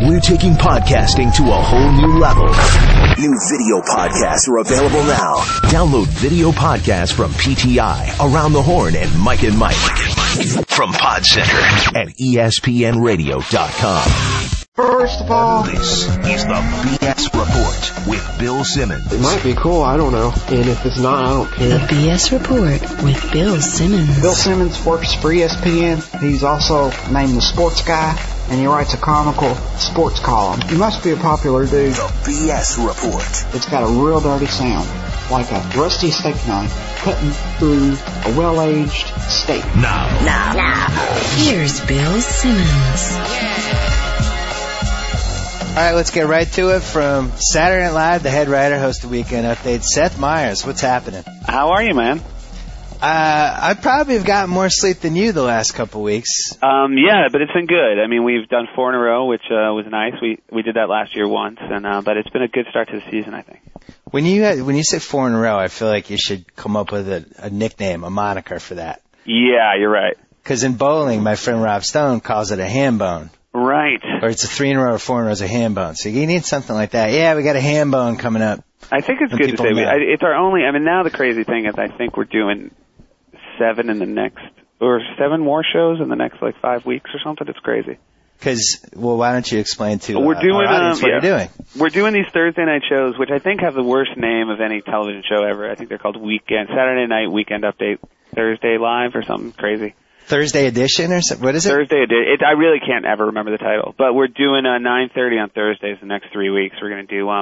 We're taking podcasting to a whole new level. New video podcasts are available now. Download video podcasts from PTI, Around the Horn, and Mike and Mike. From PodCenter at ESPNradio.com. First of all, This is the BS Report with Bill Simmons. it might be cool, I don't know. And if it's not, I don't The care. BS Report with Bill Simmons. Bill Simmons works for ESPN. He's also named the Sports Guy, and he writes a comical sports column. He must be a popular dude. The BS Report. It's got a real dirty sound, like a rusty steak knife cutting through a well-aged steak. Now. Here's Bill Simmons. All right, let's get right to it. From Saturday Night Live, the head writer, host of Weekend Update, Seth Meyers. What's happening? How are you, man? I probably have gotten more sleep than you the last couple weeks. Yeah, but it's been good. I mean, we've done 4 in a row, which was nice. We did that last year once, and but it's been a good start to the season, I think. When you say 4 in a row, I feel like you should come up with a nickname, a moniker for that. Yeah, you're right. Because in bowling, my friend Rob Stone calls it a ham bone. Right. Or it's a 3 in a row or 4 in a row is a ham bone. So you need something like that. Yeah, we got a ham bone coming up. I think it's And good to people say. know. It's our only. I mean, now the crazy thing is, I think we're doing 7 in the next, or 7 more shows in the next 5 weeks or something. It's crazy. Because, well, why don't you explain to We're doing, our audience what you're doing? We're doing these Thursday night shows, which I think have the worst name of any television show ever. I think they're called Saturday Night Weekend Update, Thursday Live, or something crazy. Thursday edition or something? What is it? Thursday edition. I really can't ever remember the title, but we're doing 9:30 on Thursdays the next 3 weeks. We're going to do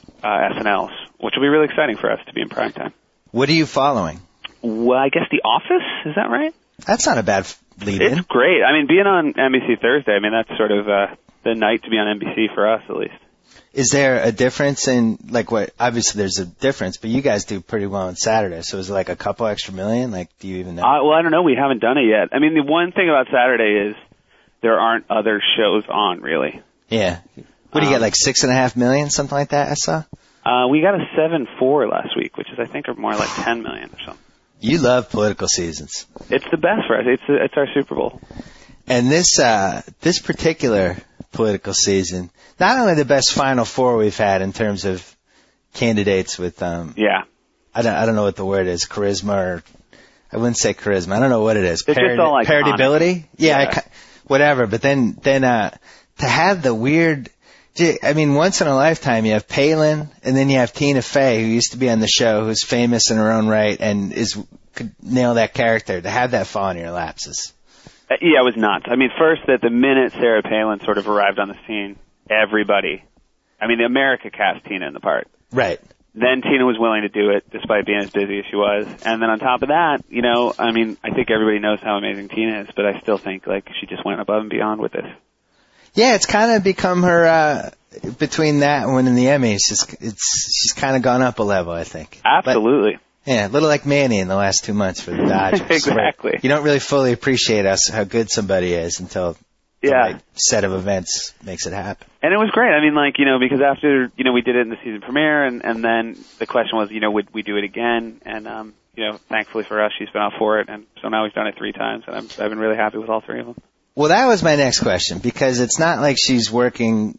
SNLs, which will be really exciting for us to be in prime time. What are you following? Well, I guess The Office, is that right? That's not a bad lead-in. It's great. I mean, being on NBC Thursday, I mean, that's sort of the night to be on NBC for us, at least. Is there a difference in, what, obviously there's a difference, but you guys do pretty well on Saturday, so is it a couple extra million? Do you even know? Well, I don't know. We haven't done it yet. I mean, the one thing about Saturday is there aren't other shows on, really. Yeah. What do you get, 6.5 million, something like that, I saw? We got a 7.4 last week, which is, I think, are more like 10 million or something. You love political seasons. It's the best for us. It's our Super Bowl. And this particular political season, not only the best Final Four we've had in terms of candidates with, yeah. I don't know what the word is, charisma or, I wouldn't say charisma, I don't know what it is. They're just all Paradability? Yeah. Whatever, but then, to have the weird, I mean, once in a lifetime you have Palin, and then you have Tina Fey, who used to be on the show, who's famous in her own right, and could nail that character. To have that fall in your laps is... Yeah, it was nuts. I mean, first, that the minute Sarah Palin sort of arrived on the scene, everybody, I mean, the America cast Tina in the part. Right. Then Tina was willing to do it, despite being as busy as she was. And then on top of that, I mean, I think everybody knows how amazing Tina is, but I still think, she just went above and beyond with this. Yeah, it's kind of become her, between that and winning the Emmys, she's kind of gone up a level, I think. Absolutely. Yeah, a little like Manny in the last 2 months for the Dodgers. Exactly. You don't really fully appreciate how good somebody is until the right set of events makes it happen. And it was great. I mean, because after, we did it in the season premiere, and then the question was, would we do it again? And, thankfully for us, she's been out for it, and so now we've done it 3 times, and I've been really happy with all 3 of them. Well, that was my next question, because it's not like she's working,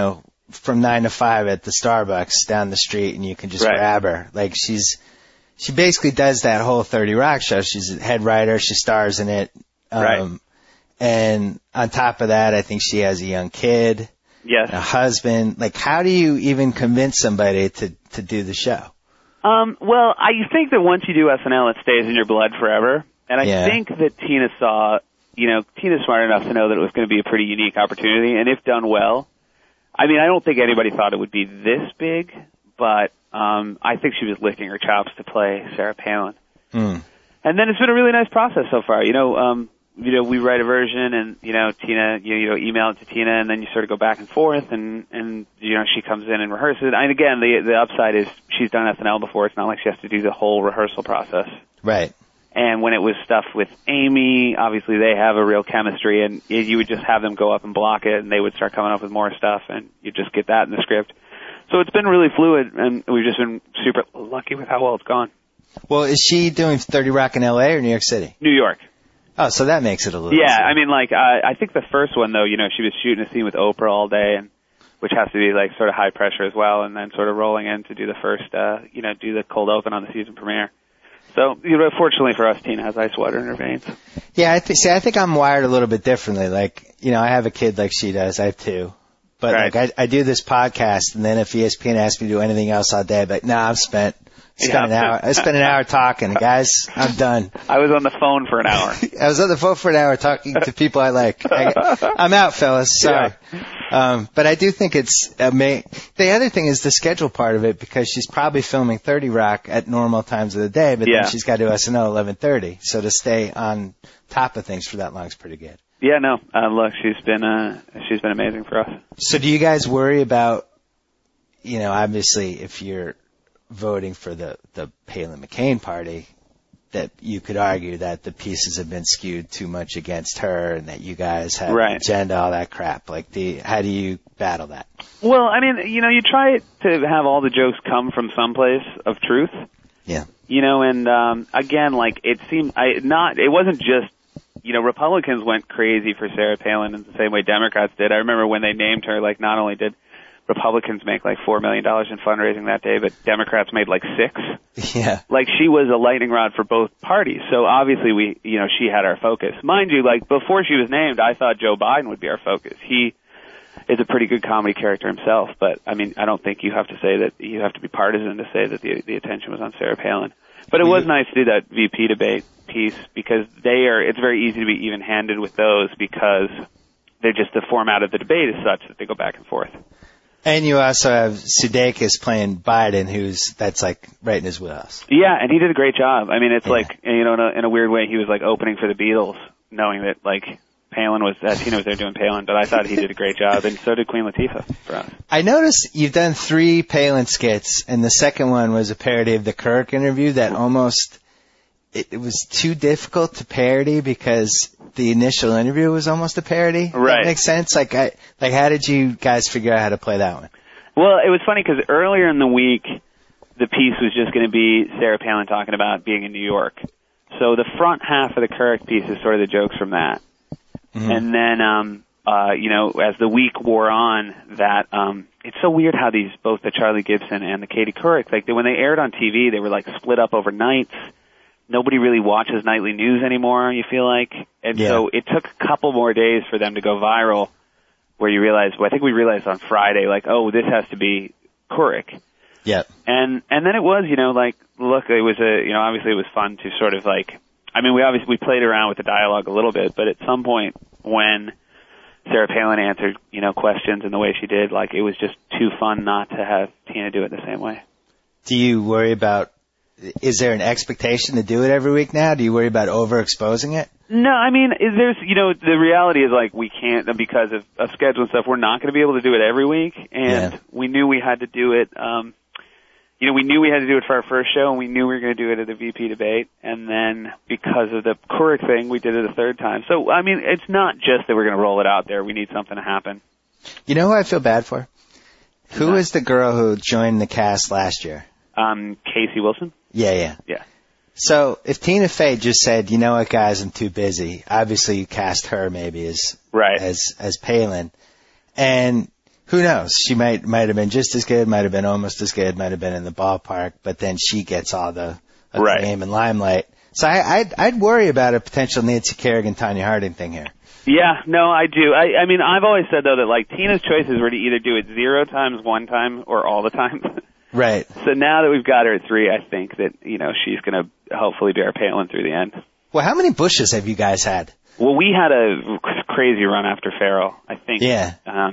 from 9 to 5 at the Starbucks down the street and you can just grab her. She basically does that whole 30 Rock show. She's a head writer. She stars in it. And on top of that, I think she has a young kid. Yes. A husband. How do you even convince somebody to do the show? Well, I think that once you do SNL, it stays in your blood forever. And I think that Tina saw, Tina's smart enough to know that it was going to be a pretty unique opportunity. And if done well, I mean, I don't think anybody thought it would be this big, but I think she was licking her chops to play Sarah Palin. And then it's been a really nice process so far. We write a version, and Tina, email it to Tina, and then you sort of go back and forth, and she comes in and rehearses it. And again, the upside is she's done SNL before. It's not like she has to do the whole rehearsal process. Right. And when it was stuff with Amy, obviously they have a real chemistry, and you would just have them go up and block it, and they would start coming up with more stuff, and you just get that in the script. So it's been really fluid, and we've just been super lucky with how well it's gone. Well, is she doing 30 Rock in L.A. or New York City? New York. Oh, so that makes it a little easier. I mean, I think the first one, though, she was shooting a scene with Oprah all day, and which has to be like sort of high pressure as well, and then sort of rolling in to do the first, do the cold open on the season premiere. So, fortunately for us, Tina has ice water in her veins. Yeah, I think I'm wired a little bit differently. Like, I have a kid like she does. I have 2. But right. like I do this podcast, and then if ESPN asks me to do anything else all day, but I'm spent. I spent an hour talking. Guys, I'm done. I was on the phone for an hour. I was on the phone for an hour talking to people I like. I'm out, fellas. Sorry. Yeah. But I do think it's amazing. The other thing is the schedule part of it, because she's probably filming 30 Rock at normal times of the day, but then she's got to do SNL 11:30. So to stay on top of things for that long is pretty good. Yeah, no. Look, she's been amazing for us. So do you guys worry about, obviously if you're voting for the Palin McCain party, that you could argue that the pieces have been skewed too much against her and that you guys have an agenda, all that crap. Like, how do you battle that? Well, I mean, you try to have all the jokes come from someplace of truth. Yeah. And again, like it wasn't just, Republicans went crazy for Sarah Palin in the same way Democrats did. I remember when they named her, like, not only did Republicans make like $4 million in fundraising that day, but Democrats made like $6. Yeah. Like, she was a lightning rod for both parties. So obviously she had our focus. Mind you, like, before she was named, I thought Joe Biden would be our focus. He is a pretty good comedy character himself, but I mean, I don't think you have to say that you have to be partisan to say that the attention was on Sarah Palin. But it was nice to do that VP debate piece, because it's very easy to be even-handed with those, because they're just, the format of the debate is such that they go back and forth. And you also have Sudeikis playing Biden, that's like right in his wheelhouse. Yeah, and he did a great job. I mean, it's like, in a weird way, he was like opening for the Beatles, knowing that like Tina was there doing Palin, but I thought he did a great job, and so did Queen Latifah for us. I noticed you've done 3 Palin skits, and the second one was a parody of the Kirk interview that almost, it was too difficult to parody because the initial interview was almost a parody. Right. That makes sense? Like how did you guys figure out how to play that one? Well, it was funny because earlier in the week, the piece was just going to be Sarah Palin talking about being in New York. So the front half of the Kirk piece is sort of the jokes from that. Mm-hmm. And then, as the week wore on, it's so weird how both the Charlie Gibson and the Katie Couric, like when they aired on TV, they were like split up over nights. Nobody really watches nightly news anymore, you feel like. And so it took a couple more days for them to go viral, where you realize, I think we realized on Friday, like, oh, this has to be Couric. Yeah. And then it was, look, it was obviously it was fun to sort of like, I mean, we played around with the dialogue a little bit, but at some point when Sarah Palin answered, questions in the way she did, like, it was just too fun not to have Tina do it the same way. Do you worry about, is there an expectation to do it every week now? Do you worry about overexposing it? No, I mean, there's, the reality is like we can't, because of schedule and stuff, we're not going to be able to do it every week. And we knew we had to do it, we knew we had to do it for our first show, and we knew we were going to do it at the VP debate. And then because of the Couric thing, we did it a third time. So, I mean, it's not just that we're going to roll it out there. We need something to happen. You know who I feel bad for? Who is the girl who joined the cast last year? Casey Wilson? Yeah. So if Tina Fey just said, you know what, guys, I'm too busy, obviously you cast her maybe as Palin. And who knows? She might have been just as good, might have been almost as good, might have been in the ballpark, but then she gets all the fame and limelight. So I'd worry about a potential Nancy Kerrigan, Tonya Harding thing here. Yeah, no, I do. I mean, I've always said, though, that like Tina's choices were to either do it 0 times, 1 time, or all the time. Right. So now that we've got her at 3, I think that, she's going to hopefully be our Palin through the end. Well, how many Bushes have you guys had? Well, we had a crazy run after Farrell, I think. Yeah.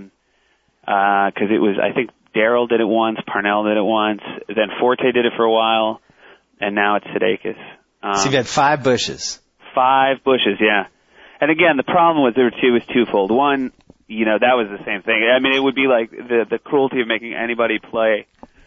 Because it was, I think Daryl did it once, Parnell did it once, then Forte did it for a while, and now it's Sudeikis. So you've had 5 Bushes. 5 Bushes, yeah. And again, the problem was it was twofold. One, that was the same thing. I mean, it would be like the cruelty of making anybody play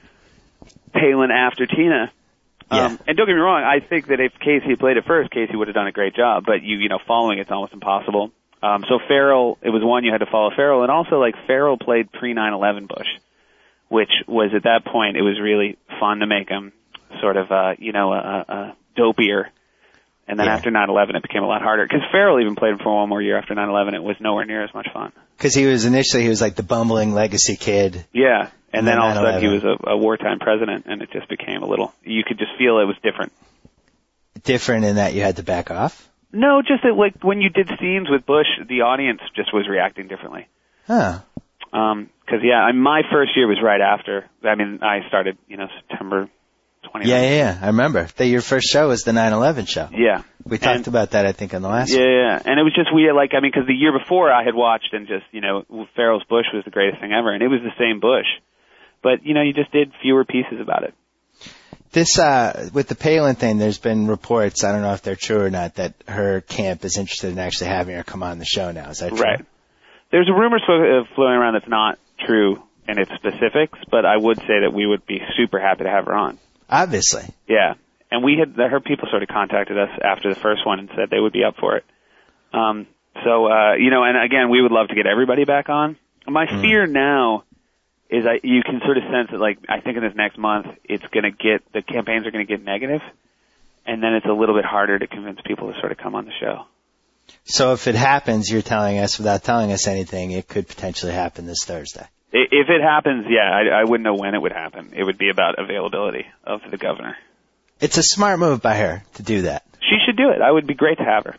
Palin after Tina. And don't get me wrong, I think that if Casey had played it first, Casey would have done a great job, but following it's almost impossible. So Farrell, it was one you had to follow Farrell, and also like Farrell played pre-9/11 Bush, which was at that point, it was really fun to make him sort of, a dopier And then after 9/11, it became a lot harder. Because Farrell even played for one more year after 9/11. It was nowhere near as much fun. Because he was like the bumbling legacy kid. Yeah. And then all of a sudden he was a wartime president, and it just became a little, you could just feel it was different. Different in that you had to back off? No, just that like when you did scenes with Bush, the audience just was reacting differently. Huh. Because, my first year was right after. I mean, I started, September 29th. Yeah. I remember. Your first show was the 9/11 show. Yeah. We talked about that, I think, on the last one. Yeah. And it was just weird, because the year before I had watched and just, Farrell's Bush was the greatest thing ever, and it was the same Bush. But, you just did fewer pieces about it. This, with the Palin thing, there's been reports, I don't know if they're true or not, that her camp is interested in actually having her come on the show now. Is that true? Right. There's a rumor floating around that's not true in its specifics, but I would say that we would be super happy to have her on. Obviously. Yeah. And her people sort of contacted us after the first one and said they would be up for it. And again, we would love to get everybody back on. My fear now is you can sort of sense that, I think in this next month, the campaigns are going to get negative, and then it's a little bit harder to convince people to sort of come on the show. So if it happens, you're telling us without telling us anything, it could potentially happen this Thursday. If it happens, I wouldn't know when it would happen. It would be about availability of the governor. It's a smart move by her to do that. She should do it. I would be great to have her.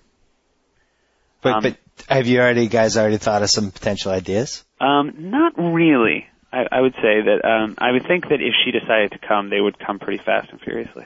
But have you guys already thought of some potential ideas? Not really. I would say that I would think that if she decided to come, they would come pretty fast and furiously.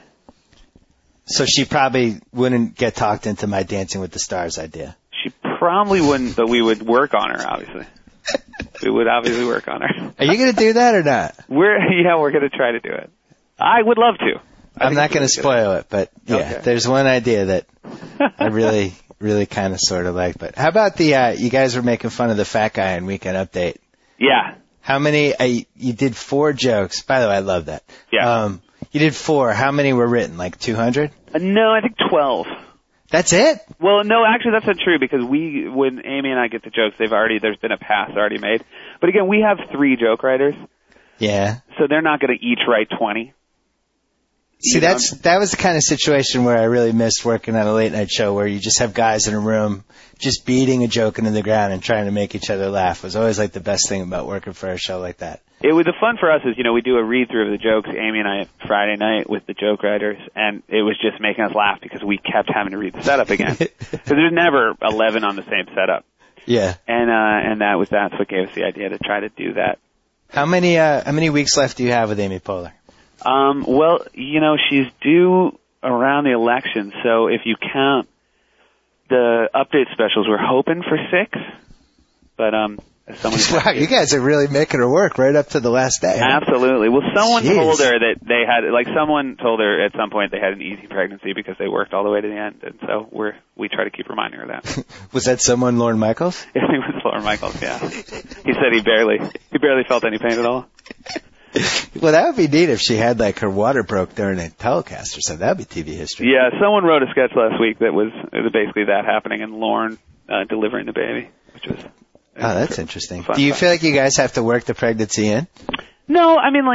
So she probably wouldn't get talked into my Dancing with the Stars idea. She probably wouldn't, but we would work on her, obviously. We would obviously work on her. Are you going to do that or not? We're going to try to do it. I would love to. I'm not going to spoil it, but okay. There's one idea that I really, really kind of sort of like. But how about you guys were making fun of the fat guy in Weekend Update. Yeah. How many, you did 4 jokes. By the way, I love that. Yeah. You did 4. How many were written? 200? No, I think 12. That's it? Well, no, actually that's not true because when Amy and I get the jokes, there's been a pass already made. But again, we have 3 joke writers. Yeah. So they're not going to each write 20. See, that was the kind of situation where I really missed working on a late night show where you just have guys in a room just beating a joke into the ground and trying to make each other laugh. It was always the best thing about working for a show like that. The fun for us is, we do a read through of the jokes, Amy and I, Friday night with the joke writers, and it was just making us laugh because we kept having to read the setup again. Because there's never 11 on the same setup. Yeah. And that's what gave us the idea to try to do that. How many weeks left do you have with Amy Poehler? Well, she's due around the election, so if you count the update specials, we're hoping for 6. But wow, you guys are really making her work right up to the last day. Huh? Absolutely. Well, someone told her that they had, someone told her at some point they had an easy pregnancy because they worked all the way to the end, and so we try to keep reminding her of that. Was that someone, Lorne Michaels? Yeah, it was Lorne Michaels. Yeah. He said he barely felt any pain at all. Well, that would be neat if she had her water broke during a telecast or something. That would be TV history. Yeah, someone wrote a sketch last week that was basically that happening and Lorne delivering the baby, which was. Oh, that's interesting. Do you feel like you guys have to work the pregnancy in? No, I mean,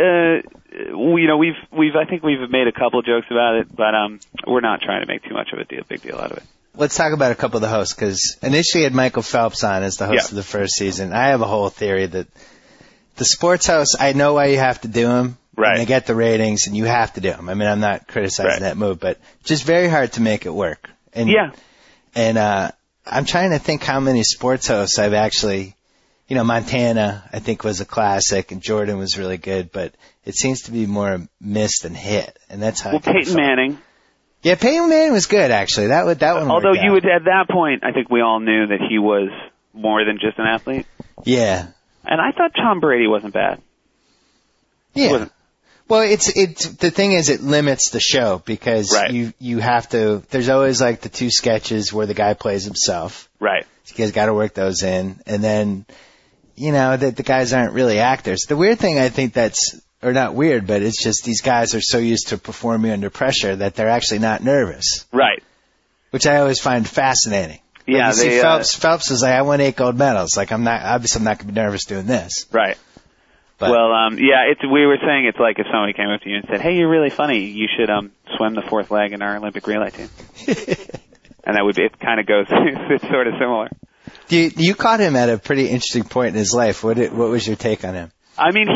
I think we've made a couple jokes about it, but we're not trying to make too much of a big deal out of it. Let's talk about a couple of the hosts, because initially you had Michael Phelps on as the host of the first season. I have a whole theory that the sports hosts, I know why you have to do them. Right. And they get the ratings, and you have to do them. I mean, I'm not criticizing that move, but just very hard to make it work. And, And I'm trying to think how many sports hosts I've actually, Montana, I think, was a classic, and Jordan was really good, but it seems to be more missed than hit, and that's how. Well, Peyton Manning. Yeah, Peyton Manning was good, actually. That one. Although at that point, I think we all knew that he was more than just an athlete. Yeah. And I thought Tom Brady wasn't bad. Yeah. Well, it's the thing is it limits the show because you have to. There's always the 2 sketches where the guy plays himself. Right. So you guys got to work those in, and then the guys aren't really actors. The weird thing I think or not weird, but it's just these guys are so used to performing under pressure that they're actually not nervous. Right. Which I always find fascinating. Yeah. Phelps is I won 8 gold medals. I'm not going to be nervous doing this. Right. But, we were saying it's like if somebody came up to you and said, "Hey, you're really funny. You should swim the fourth leg in our Olympic relay team." And that would be, it kind of goes, it's sort of similar. You caught him at a pretty interesting point in his life. What was your take on him? I mean,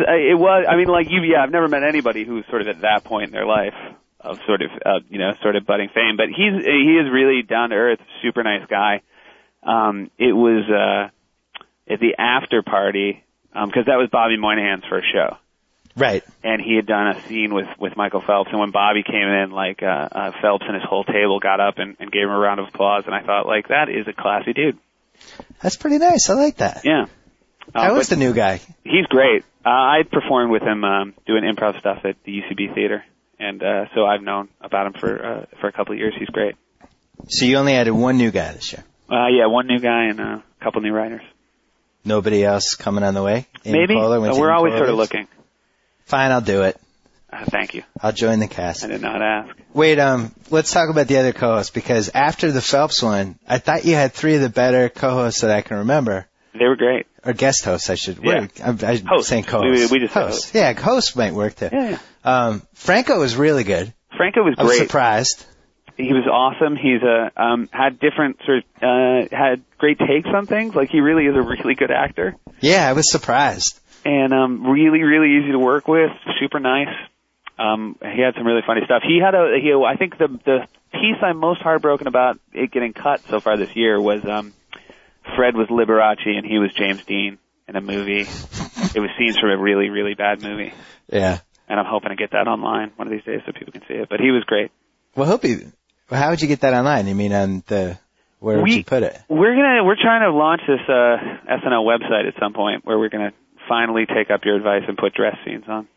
I've never met anybody who's sort of at that point in their life of sort of budding fame, but he is really down to earth, super nice guy. It was, at the after party, because that was Bobby Moynihan's first show. Right. And he had done a scene with Michael Phelps, and when Bobby came in, Phelps and his whole table got up and gave him a round of applause, and I thought, that is a classy dude. That's pretty nice. I like that. Yeah. How was the new guy? He's great. I performed with him doing improv stuff at the UCB Theater, and so I've known about him for a couple of years. He's great. So you only added one new guy this year? Yeah, one new guy and a couple new writers. Nobody else coming on the way? Maybe. We're always sort of looking. Fine, I'll do it. Thank you. I'll join the cast. I did not ask. Wait, let's talk about the other co-hosts, because after the Phelps one, I thought you had three of the better co-hosts that I can remember. They were great. Or guest hosts, I should. Yeah. I'm host. saying co-hosts. We just host. Yeah, host might work too. Yeah. Franco was really good. Franco was great. I was surprised. He was awesome. He's had different had great takes on things. He really is a really good actor. Yeah, I was surprised. And really, really easy to work with. Super nice. He had some really funny stuff. I think the piece I'm most heartbroken about it getting cut so far this year was Fred was Liberace and he was James Dean in a movie. It was scenes from a really, really bad movie. Yeah. And I'm hoping to get that online one of these days so people can see it. But he was great. Well, how would you get that online? You mean on where would you put it? We're trying to launch this SNL website at some point where we're gonna finally take up your advice and put dress scenes on.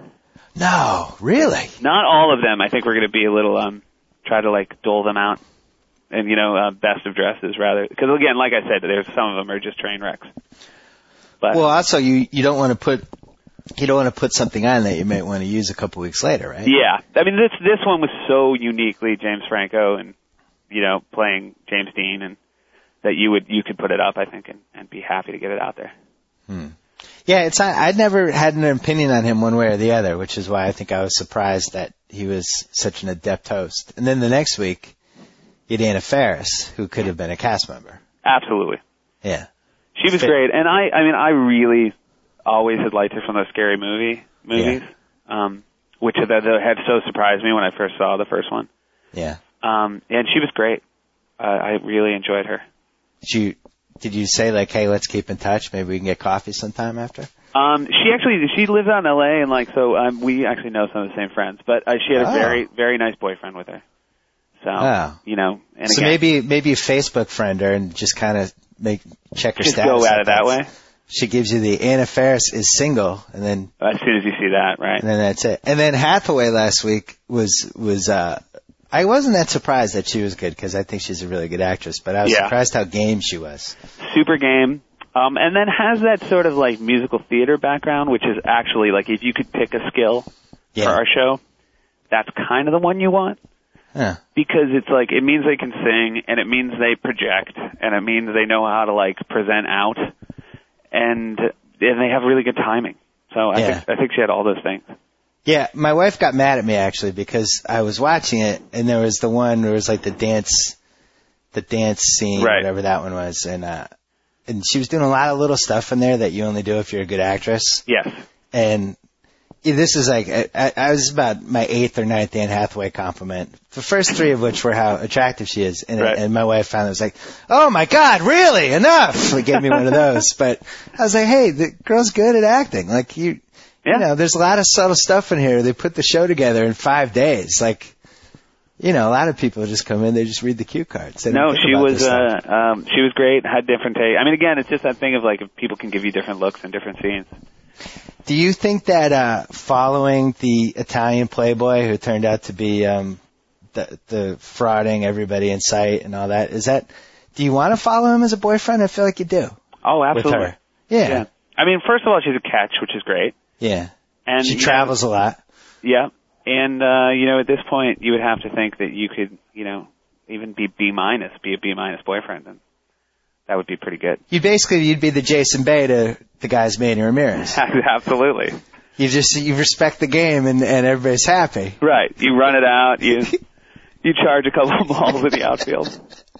No, really? Not all of them. I think we're gonna be a little try to dole them out, and best of dresses rather. Because again, like I said, there's some of them are just train wrecks. But well, also you don't want to put something on that you might want to use a couple weeks later, right? Yeah, I mean this one was so uniquely James Franco and playing James Dean, and that you could put it up, I think, and be happy to get it out there. Yeah, I'd never had an opinion on him one way or the other, which is why I think I was surprised that he was such an adept host. And then the next week, you had Anna Faris, who could have been a cast member. Absolutely. Yeah. She was great, and I really always had liked her from those Scary Movie movies, which had so surprised me when I first saw the first one. Yeah. And she was great. I really enjoyed her. Did you say hey, let's keep in touch? Maybe we can get coffee sometime after? She lives out in LA, and so we actually know some of the same friends. But she had a very, very nice boyfriend with her. So and so again, maybe a Facebook friend her and just kind of check her just status. Go at it that way. She gives you the Anna Faris is single, and then as soon as you see that, right? And then that's it. And then Hathaway last week was I wasn't that surprised that she was good because I think she's a really good actress, but I was surprised how game she was. Super game. And then has that sort of musical theater background, which is actually if you could pick a skill for our show, that's kind of the one you want. Yeah. Because it's it means they can sing, and it means they project, and it means they know how to present out, and they have really good timing. So I think she had all those things. Yeah, my wife got mad at me actually because I was watching it and there was the one where it was the dance scene, whatever that one was, and she was doing a lot of little stuff in there that you only do if you're a good actress. Yes. And this is I was about my 8th or 9th Anne Hathaway compliment. The first 3 of which were how attractive she is, and my wife finally was "Oh my God, really? Enough!" Gave me one of those. But I was "Hey, the girl's good at acting. There's a lot of subtle stuff in here. They put the show together in 5 days. A lot of people just come in, they just read the cue cards. No, she was great, had different take. I mean, again, it's just that thing of if people can give you different looks and different scenes. Do you think that following the Italian playboy who turned out to be the frauding everybody in sight and all that, do you want to follow him as a boyfriend? I feel like you do. Oh, absolutely. With her. Yeah. I mean, first of all, she's a catch, which is great. Yeah. And she travels a lot. Yeah. And, at this point, you would have to think that you could, even be a B- boyfriend. And that would be pretty good. You'd be the Jason Bay to the guys Manny Ramirez. Absolutely. You respect the game and everybody's happy. Right. You run it out. You charge a couple of balls in the outfield.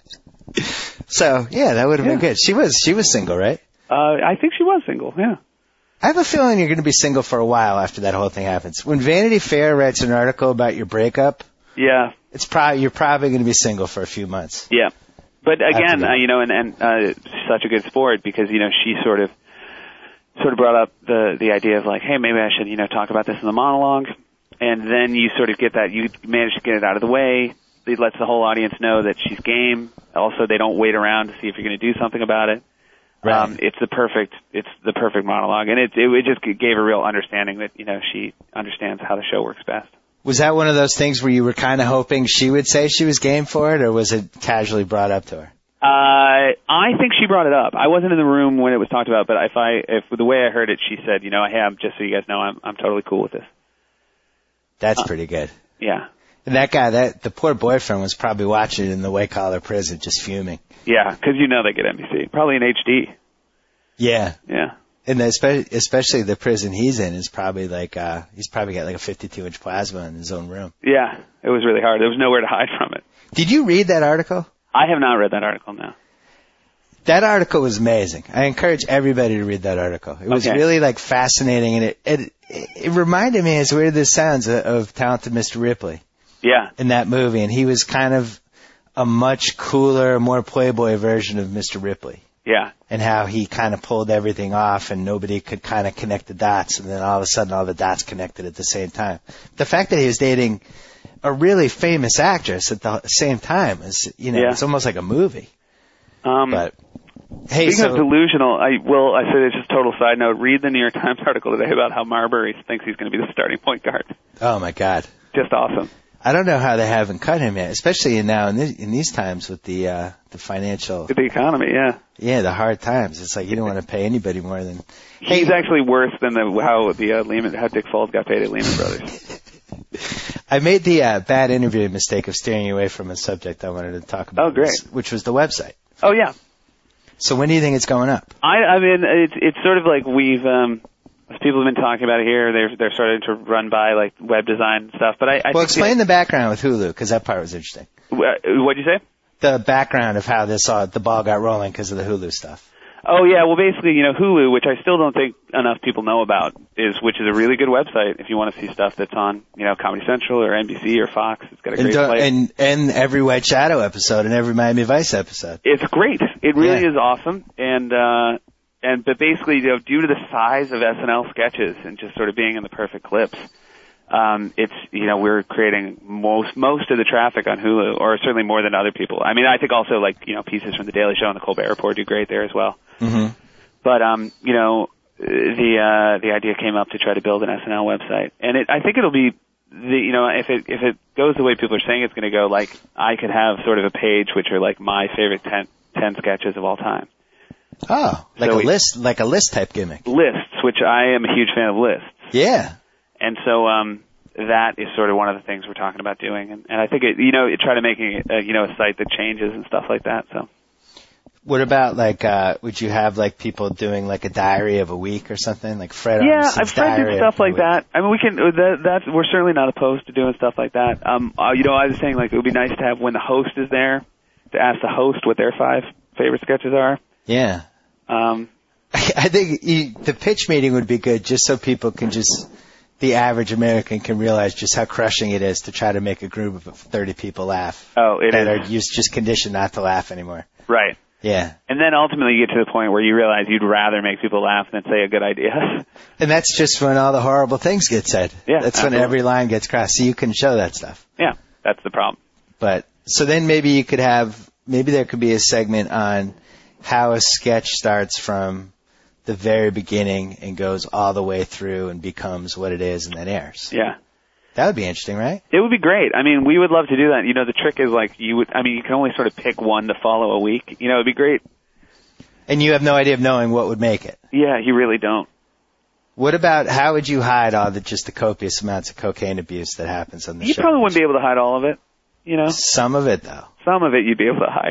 So yeah, that would have been good. She was single, right? I think she was single. Yeah. I have a feeling you're going to be single for a while after that whole thing happens. When Vanity Fair writes an article about your breakup, yeah, you're probably going to be single for a few months. Yeah, but again, and such a good sport because she sort of brought up the idea of like, hey, maybe I should talk about this in the monologue, and then you sort of get that you manage to get it out of the way. It lets the whole audience know that she's game. Also, they don't wait around to see if you're going to do something about it. Right. It's the perfect monologue, and it just gave a real understanding that she understands how the show works best. Was that one of those things where you were kind of hoping she would say she was game for it, or was it casually brought up to her? I think she brought it up. I wasn't in the room when it was talked about, but if the way I heard it, she said, hey, I'm just so you guys know, I'm totally cool with this. That's pretty good. Yeah. And that guy, the poor boyfriend was probably watching it in the white collar prison, just fuming. Yeah, because they get NBC, probably in HD. Yeah. Yeah. And especially the prison he's in is probably he's probably got like a 52-inch plasma in his own room. Yeah, it was really hard. There was nowhere to hide from it. Did you read that article? I have not read that article, no. That article was amazing. I encourage everybody to read that article. It was really fascinating, and it reminded me, as weird as this sounds, of Talented Mr. Ripley. Yeah. In that movie, and he was kind of a much cooler, more playboy version of Mr. Ripley. Yeah. And how he kind of pulled everything off and nobody could kind of connect the dots, and then all of a sudden all the dots connected at the same time. The fact that he was dating a really famous actress at the same time is, it's almost like a movie. But hey, speaking of delusional, I said it's just a total side note. Read the New York Times article today about how Marbury thinks he's going to be the starting point guard. Oh my God. Just awesome. I don't know how they haven't cut him yet, especially now in these times with the financial, with the economy, yeah. Yeah, the hard times. It's like you don't want to pay anybody more than. He's actually worse than how Dick Foles got paid at Lehman Brothers. I made the bad interview mistake of steering you away from a subject I wanted to talk about. Oh, great. Which was the website. Oh, yeah. So when do you think it's going up? I mean, it's sort of like we've. As people have been talking about it here, they're starting to run by like web design and stuff. But I explain the background with Hulu, because that part was interesting. What'd you say? The background of how the ball got rolling because of the Hulu stuff. Oh yeah, well basically, Hulu, which I still don't think enough people know about, which is a really good website if you want to see stuff that's on, Comedy Central or NBC or Fox. It's got a great play. And every White Shadow episode and every Miami Vice episode. It's great. It really is awesome. But basically, due to the size of SNL sketches and just sort of being in the perfect clips, it's, we're creating most of the traffic on Hulu, or certainly more than other people. I mean, I think also pieces from The Daily Show and The Colbert Report do great there as well. Mm-hmm. But, the idea came up to try to build an SNL website. And I think it'll be, if it goes the way people are saying it's going to go, I could have sort of a page which are my favorite 10 sketches of all time. Oh, like a list type gimmick. Lists, which I am a huge fan of lists. Yeah. And so that is sort of one of the things we're talking about doing, and I think try to making it a site that changes and stuff like that. So. What about would you have people doing a diary of a week or something, like Fred? Yeah, I've did stuff like that. I mean, we can. We're certainly not opposed to doing stuff like that. I was saying it would be nice to have when the host is there to ask the host what their 5 favorite sketches are. Yeah. I think the pitch meeting would be good, just so people can the average American can realize just how crushing it is to try to make a group of 30 people laugh. Oh, it is. That are just conditioned not to laugh anymore. Right. Yeah. And then ultimately you get to the point where you realize you'd rather make people laugh than say a good idea. And that's just when all the horrible things get said. Yeah. That's absolutely. When every line gets crossed. So you can show that stuff. Yeah. That's the problem. But, so then maybe there could be a segment on how a sketch starts from the very beginning and goes all the way through and becomes what it is and then airs. Yeah. That would be interesting, right? It would be great. I mean, we would love to do that. The trick is you can only sort of pick one to follow a week. It'd be great. And you have no idea of knowing what would make it. Yeah, you really don't. What about, how would you hide all the copious amounts of cocaine abuse that happens on the show? You probably wouldn't be able to hide all of it, Some of it, though. Some of it you'd be able to hide.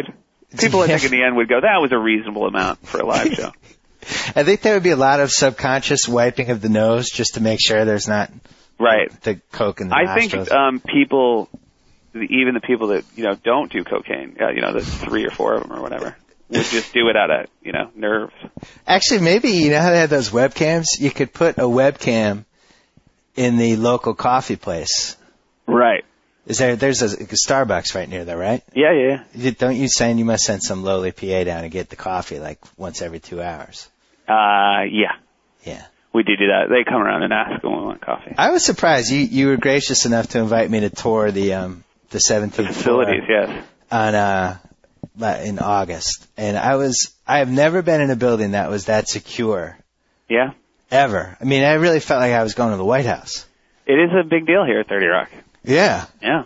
People, I think, in the end would go, that was a reasonable amount for a live show. I think there would be a lot of subconscious wiping of the nose just to make sure there's not the coke in the nostrils. I think people, even the people that don't do cocaine, the 3 or 4 of them or whatever, would just do it out of nerves. Actually, maybe how they have those webcams. You could put a webcam in the local coffee place. Right. There's a Starbucks right near there, right? Yeah. Don't you send? You must send some lowly PA down and get the coffee like once every 2 hours. Yeah. Yeah. We do that. They come around and ask when we want coffee. I was surprised you were gracious enough to invite me to tour the 17th facilities. Yes. In August, and I have never been in a building that was that secure. Yeah. Ever. I mean, I really felt like I was going to the White House. It is a big deal here at 30 Rock. Yeah. Yeah.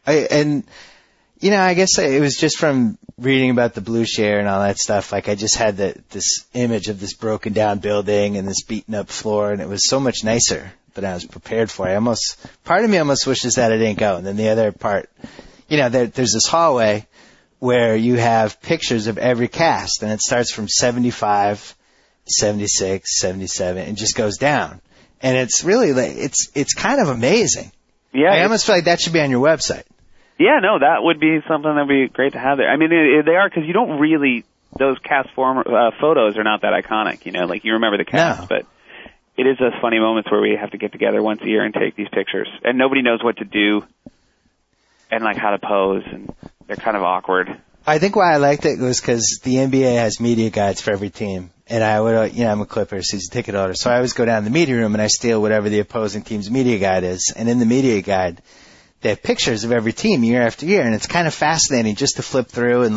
I guess it was just from reading about the Blue Share and all that stuff. Like, I just had this image of this broken down building and this beaten up floor, and it was so much nicer than I was prepared for. Part of me almost wishes that I didn't go. And then the other part, there's this hallway where you have pictures of every cast, and it starts from 75, 76, 77, and just goes down. And it's really, it's kind of amazing. Yeah. I almost feel like that should be on your website. Yeah, no, that would be something that would be great to have there. I mean, they are, because you don't really, those cast photos are not that iconic, like you remember the cast, but it is those funny moments where we have to get together once a year and take these pictures, and nobody knows what to do and like how to pose, and they're kind of awkward. I think why I liked it was because the NBA has media guides for every team. And I would, I'm a Clippers season ticket holder, so I always go down to the media room and I steal whatever the opposing team's media guide is. And in the media guide, they have pictures of every team year after year, and it's kind of fascinating just to flip through and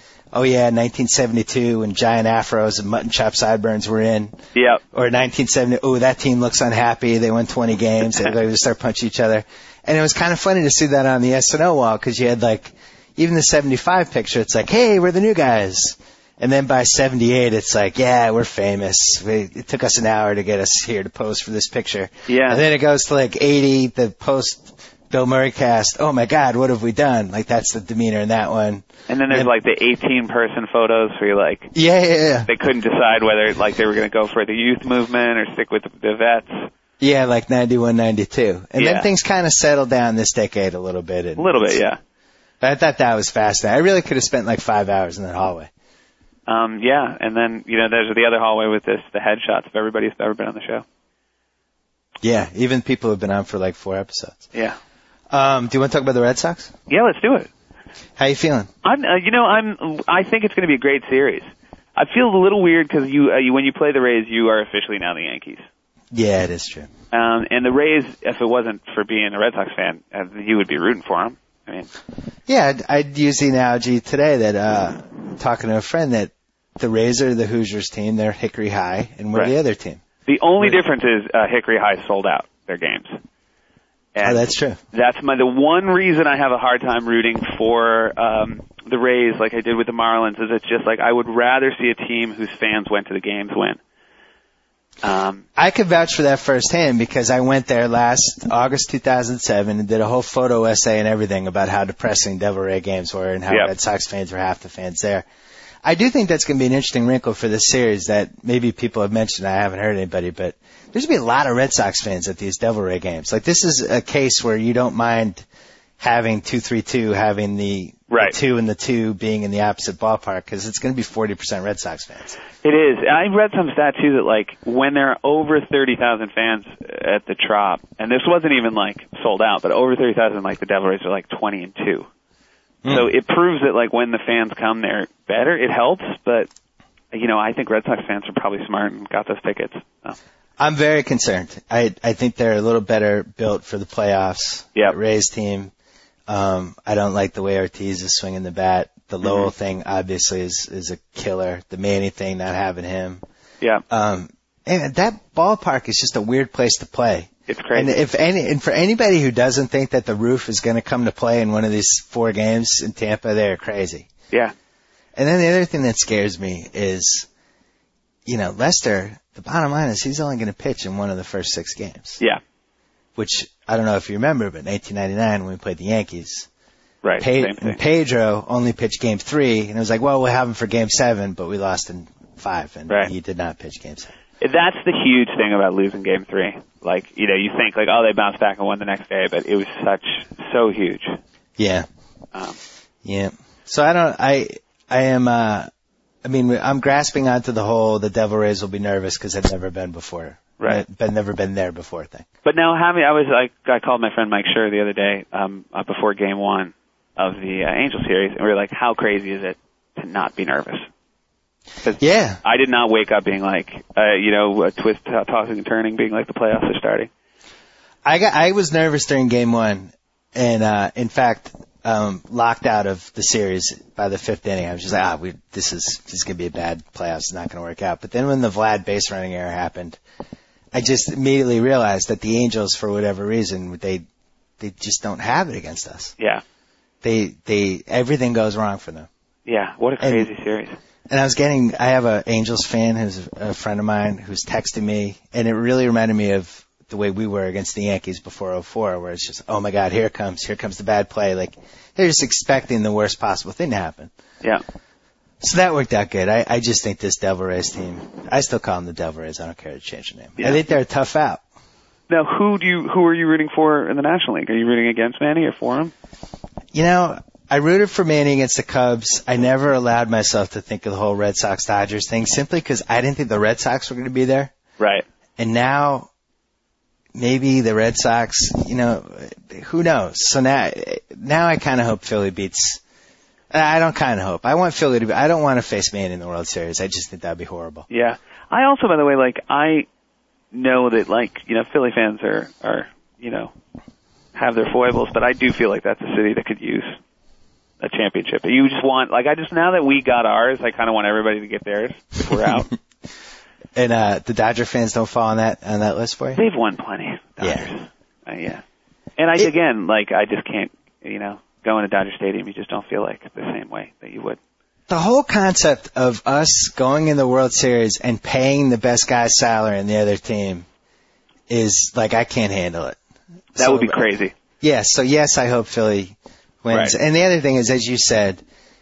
1972 and giant afros and mutton chop sideburns were in. Yep. Or 1970, that team looks unhappy, they won 20 games, they just start punching each other. And it was kind of funny to see that on the SNL wall, because you had even the 75 picture, it's like, hey, we're the new guys. And then by 78, it's like, yeah, we're famous. It took us an hour to get us here to pose for this picture. Yeah. And then it goes to 80, the post Bill Murray cast. Oh my God, what have we done? That's the demeanor in that one. And then there's the 18-person photos where you're yeah. They couldn't decide whether they were going to go for the youth movement or stick with the vets. Yeah, 91, 92. And then things kind of settled down this decade a little bit. A little bit, yeah. But I thought that was fascinating. I really could have spent 5 hours in that hallway. Yeah, and then, there's the other hallway with the headshots of everybody who's ever been on the show. Yeah, even people who've been on for 4 episodes. Yeah. Do you want to talk about the Red Sox? Yeah, let's do it. How you feeling? I think it's going to be a great series. I feel a little weird because when you play the Rays, you are officially now the Yankees. Yeah, it is true. And the Rays, if it wasn't for being a Red Sox fan, you would be rooting for them. Yeah, I'd use the analogy today that, talking to a friend, that the Rays are the Hoosiers team, they're Hickory High, and we're the other team. The only difference is Hickory High sold out their games. And that's true. That's the one reason I have a hard time rooting for the Rays like I did with the Marlins, is it's just I would rather see a team whose fans went to the games win. I could vouch for that firsthand because I went there last August 2007 and did a whole photo essay and everything about how depressing Devil Ray games were and how Red Sox fans were half the fans there. I do think that's going to be an interesting wrinkle for this series that maybe people have mentioned. I haven't heard anybody, but there's going to be a lot of Red Sox fans at these Devil Ray games. This is a case where you don't mind having 2-3-2, having the 2 and the 2 being in the opposite ballpark, because it's going to be 40% Red Sox fans. It is. I read some stat too that when there are over 30,000 fans at the Trop, and this wasn't even sold out, but over 30,000, the Devil Rays are 20-2. So it proves that when the fans come, they're better. It helps, but I think Red Sox fans are probably smart and got those tickets. So. I'm very concerned. I think they're a little better built for the playoffs. Yeah. Rays team. I don't like the way Ortiz is swinging the bat. The Lowell thing obviously is a killer. The Manny thing, not having him. Yeah. And that ballpark is just a weird place to play. It's crazy. And for anybody who doesn't think that the roof is going to come to play in one of these 4 games in Tampa, they're crazy. Yeah. And then the other thing that scares me is, Lester, the bottom line is he's only going to pitch in one of the first 6 games. Yeah. Which, I don't know if you remember, but 1999 when we played the Yankees, Right. Same thing. And Pedro only pitched Game 3, and it was like, well, we'll have him for Game 7, but we lost in 5, and he did not pitch Game 7. That's the huge thing about losing Game 3. Like, you know, you think like, oh, they bounced back and won the next day, but it was so huge. Yeah. Yeah. So I'm grasping onto the Devil Rays will be nervous because I've never been before. Right. Never been there before thing. But now I called my friend Mike Schur the other day, before Game 1 of the Angel series, and we were like, how crazy is it to not be nervous? Yeah. I did not wake up being like, a twist, tossing and turning, being like the playoffs are starting. I was nervous during Game 1, and in fact, locked out of the series by the 5th inning. I was just like, this is going to be a bad playoffs. It's not going to work out. But then when the Vlad base running error happened, I just immediately realized that the Angels, for whatever reason, they just don't have it against us. Yeah. Everything goes wrong for them. Yeah. What a crazy series. And I have an Angels fan who's a friend of mine who's texting me, and it really reminded me of the way we were against the Yankees before 2004, where it's just, oh my God, here it comes the bad play. Like, they're just expecting the worst possible thing to happen. Yeah. So that worked out good. I just think this Devil Rays team, I still call them the Devil Rays. I don't care to change the name. Yeah. I think they're a tough out. Now, who are you rooting for in the National League? Are you rooting against Manny or for him? You know, I rooted for Manny against the Cubs. I never allowed myself to think of the whole Red Sox-Dodgers thing simply because I didn't think the Red Sox were going to be there. Right. And now, maybe the Red Sox, who knows? So now I kind of hope Philly beats. I don't kind of hope. I want Philly to be. I don't want to face Manny in the World Series. I just think that'd be horrible. Yeah. I also, by the way, I know that Philly fans are have their foibles, but I do feel like that's a city that could use a championship. You just want, now that we got ours, I kind of want everybody to get theirs if we're out. And the Dodger fans don't fall on that list for you? They've won plenty. Dodgers. Yeah. And I just can't, go into Dodger Stadium, you just don't feel like the same way that you would. The whole concept of us going in the World Series and paying the best guy's salary in the other team is I can't handle it. That would be crazy. Yeah, so yes, I hope Philly wins. Right. And the other thing is, as you said,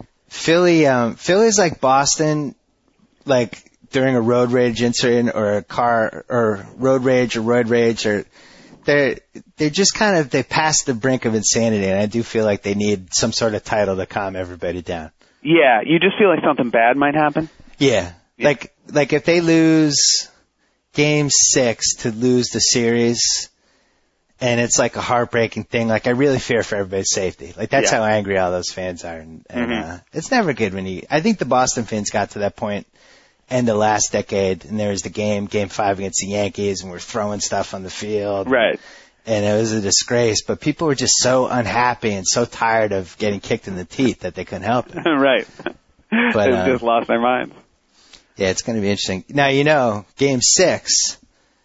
Philly's like Boston, during a road rage incident or a car or road rage, or they're just they passed the brink of insanity, and I do feel like they need some sort of title to calm everybody down. Yeah, you just feel like something bad might happen. Yeah. Like if they lose Game 6 to lose the series, and it's a heartbreaking thing, I really fear for everybody's safety. That's how angry all those fans are, and it's never good when I think the Boston fans got to that point end of last decade, and there was the Game 5 against the Yankees, and we're throwing stuff on the field. Right. And it was a disgrace, but people were just so unhappy and so tired of getting kicked in the teeth that they couldn't help it. Right. But they just lost their minds. Yeah, it's going to be interesting. Now, Game 6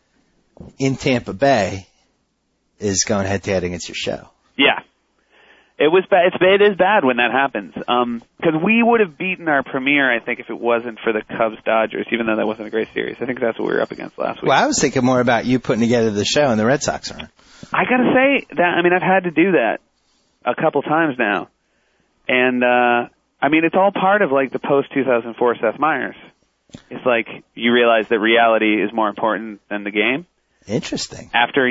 in Tampa Bay is going head-to-head against your show. Yeah. It was bad. It is bad when that happens. Because we would have beaten our premiere, I think, if it wasn't for the Cubs-Dodgers, even though that wasn't a great series. I think that's what we were up against last week. Well, I was thinking more about you putting together the show and the Red Sox aren't. I got to say that, I've had to do that a couple times now. And, it's all part of, the post-2004 Seth Meyers. It's you realize that reality is more important than the game. Interesting. After,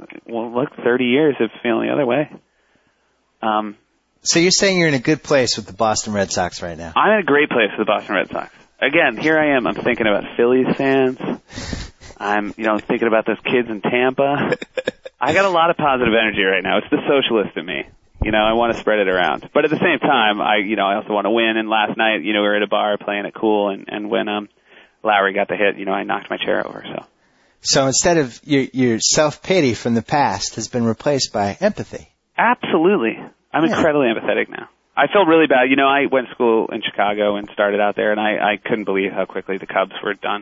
30 years of feeling the other way. So you're saying you're in a good place with the Boston Red Sox right now? I'm in a great place with the Boston Red Sox. Again, here I am. I'm thinking about Phillies fans. I'm, thinking about those kids in Tampa. I got a lot of positive energy right now. It's the socialist in me. I want to spread it around. But at the same time, I also want to win. And last night, we were at a bar playing it cool. And when Lowry got the hit, I knocked my chair over. So instead of your self-pity from the past has been replaced by empathy. Absolutely. I'm incredibly empathetic now. I felt really bad. I went to school in Chicago and started out there, and I couldn't believe how quickly the Cubs were done.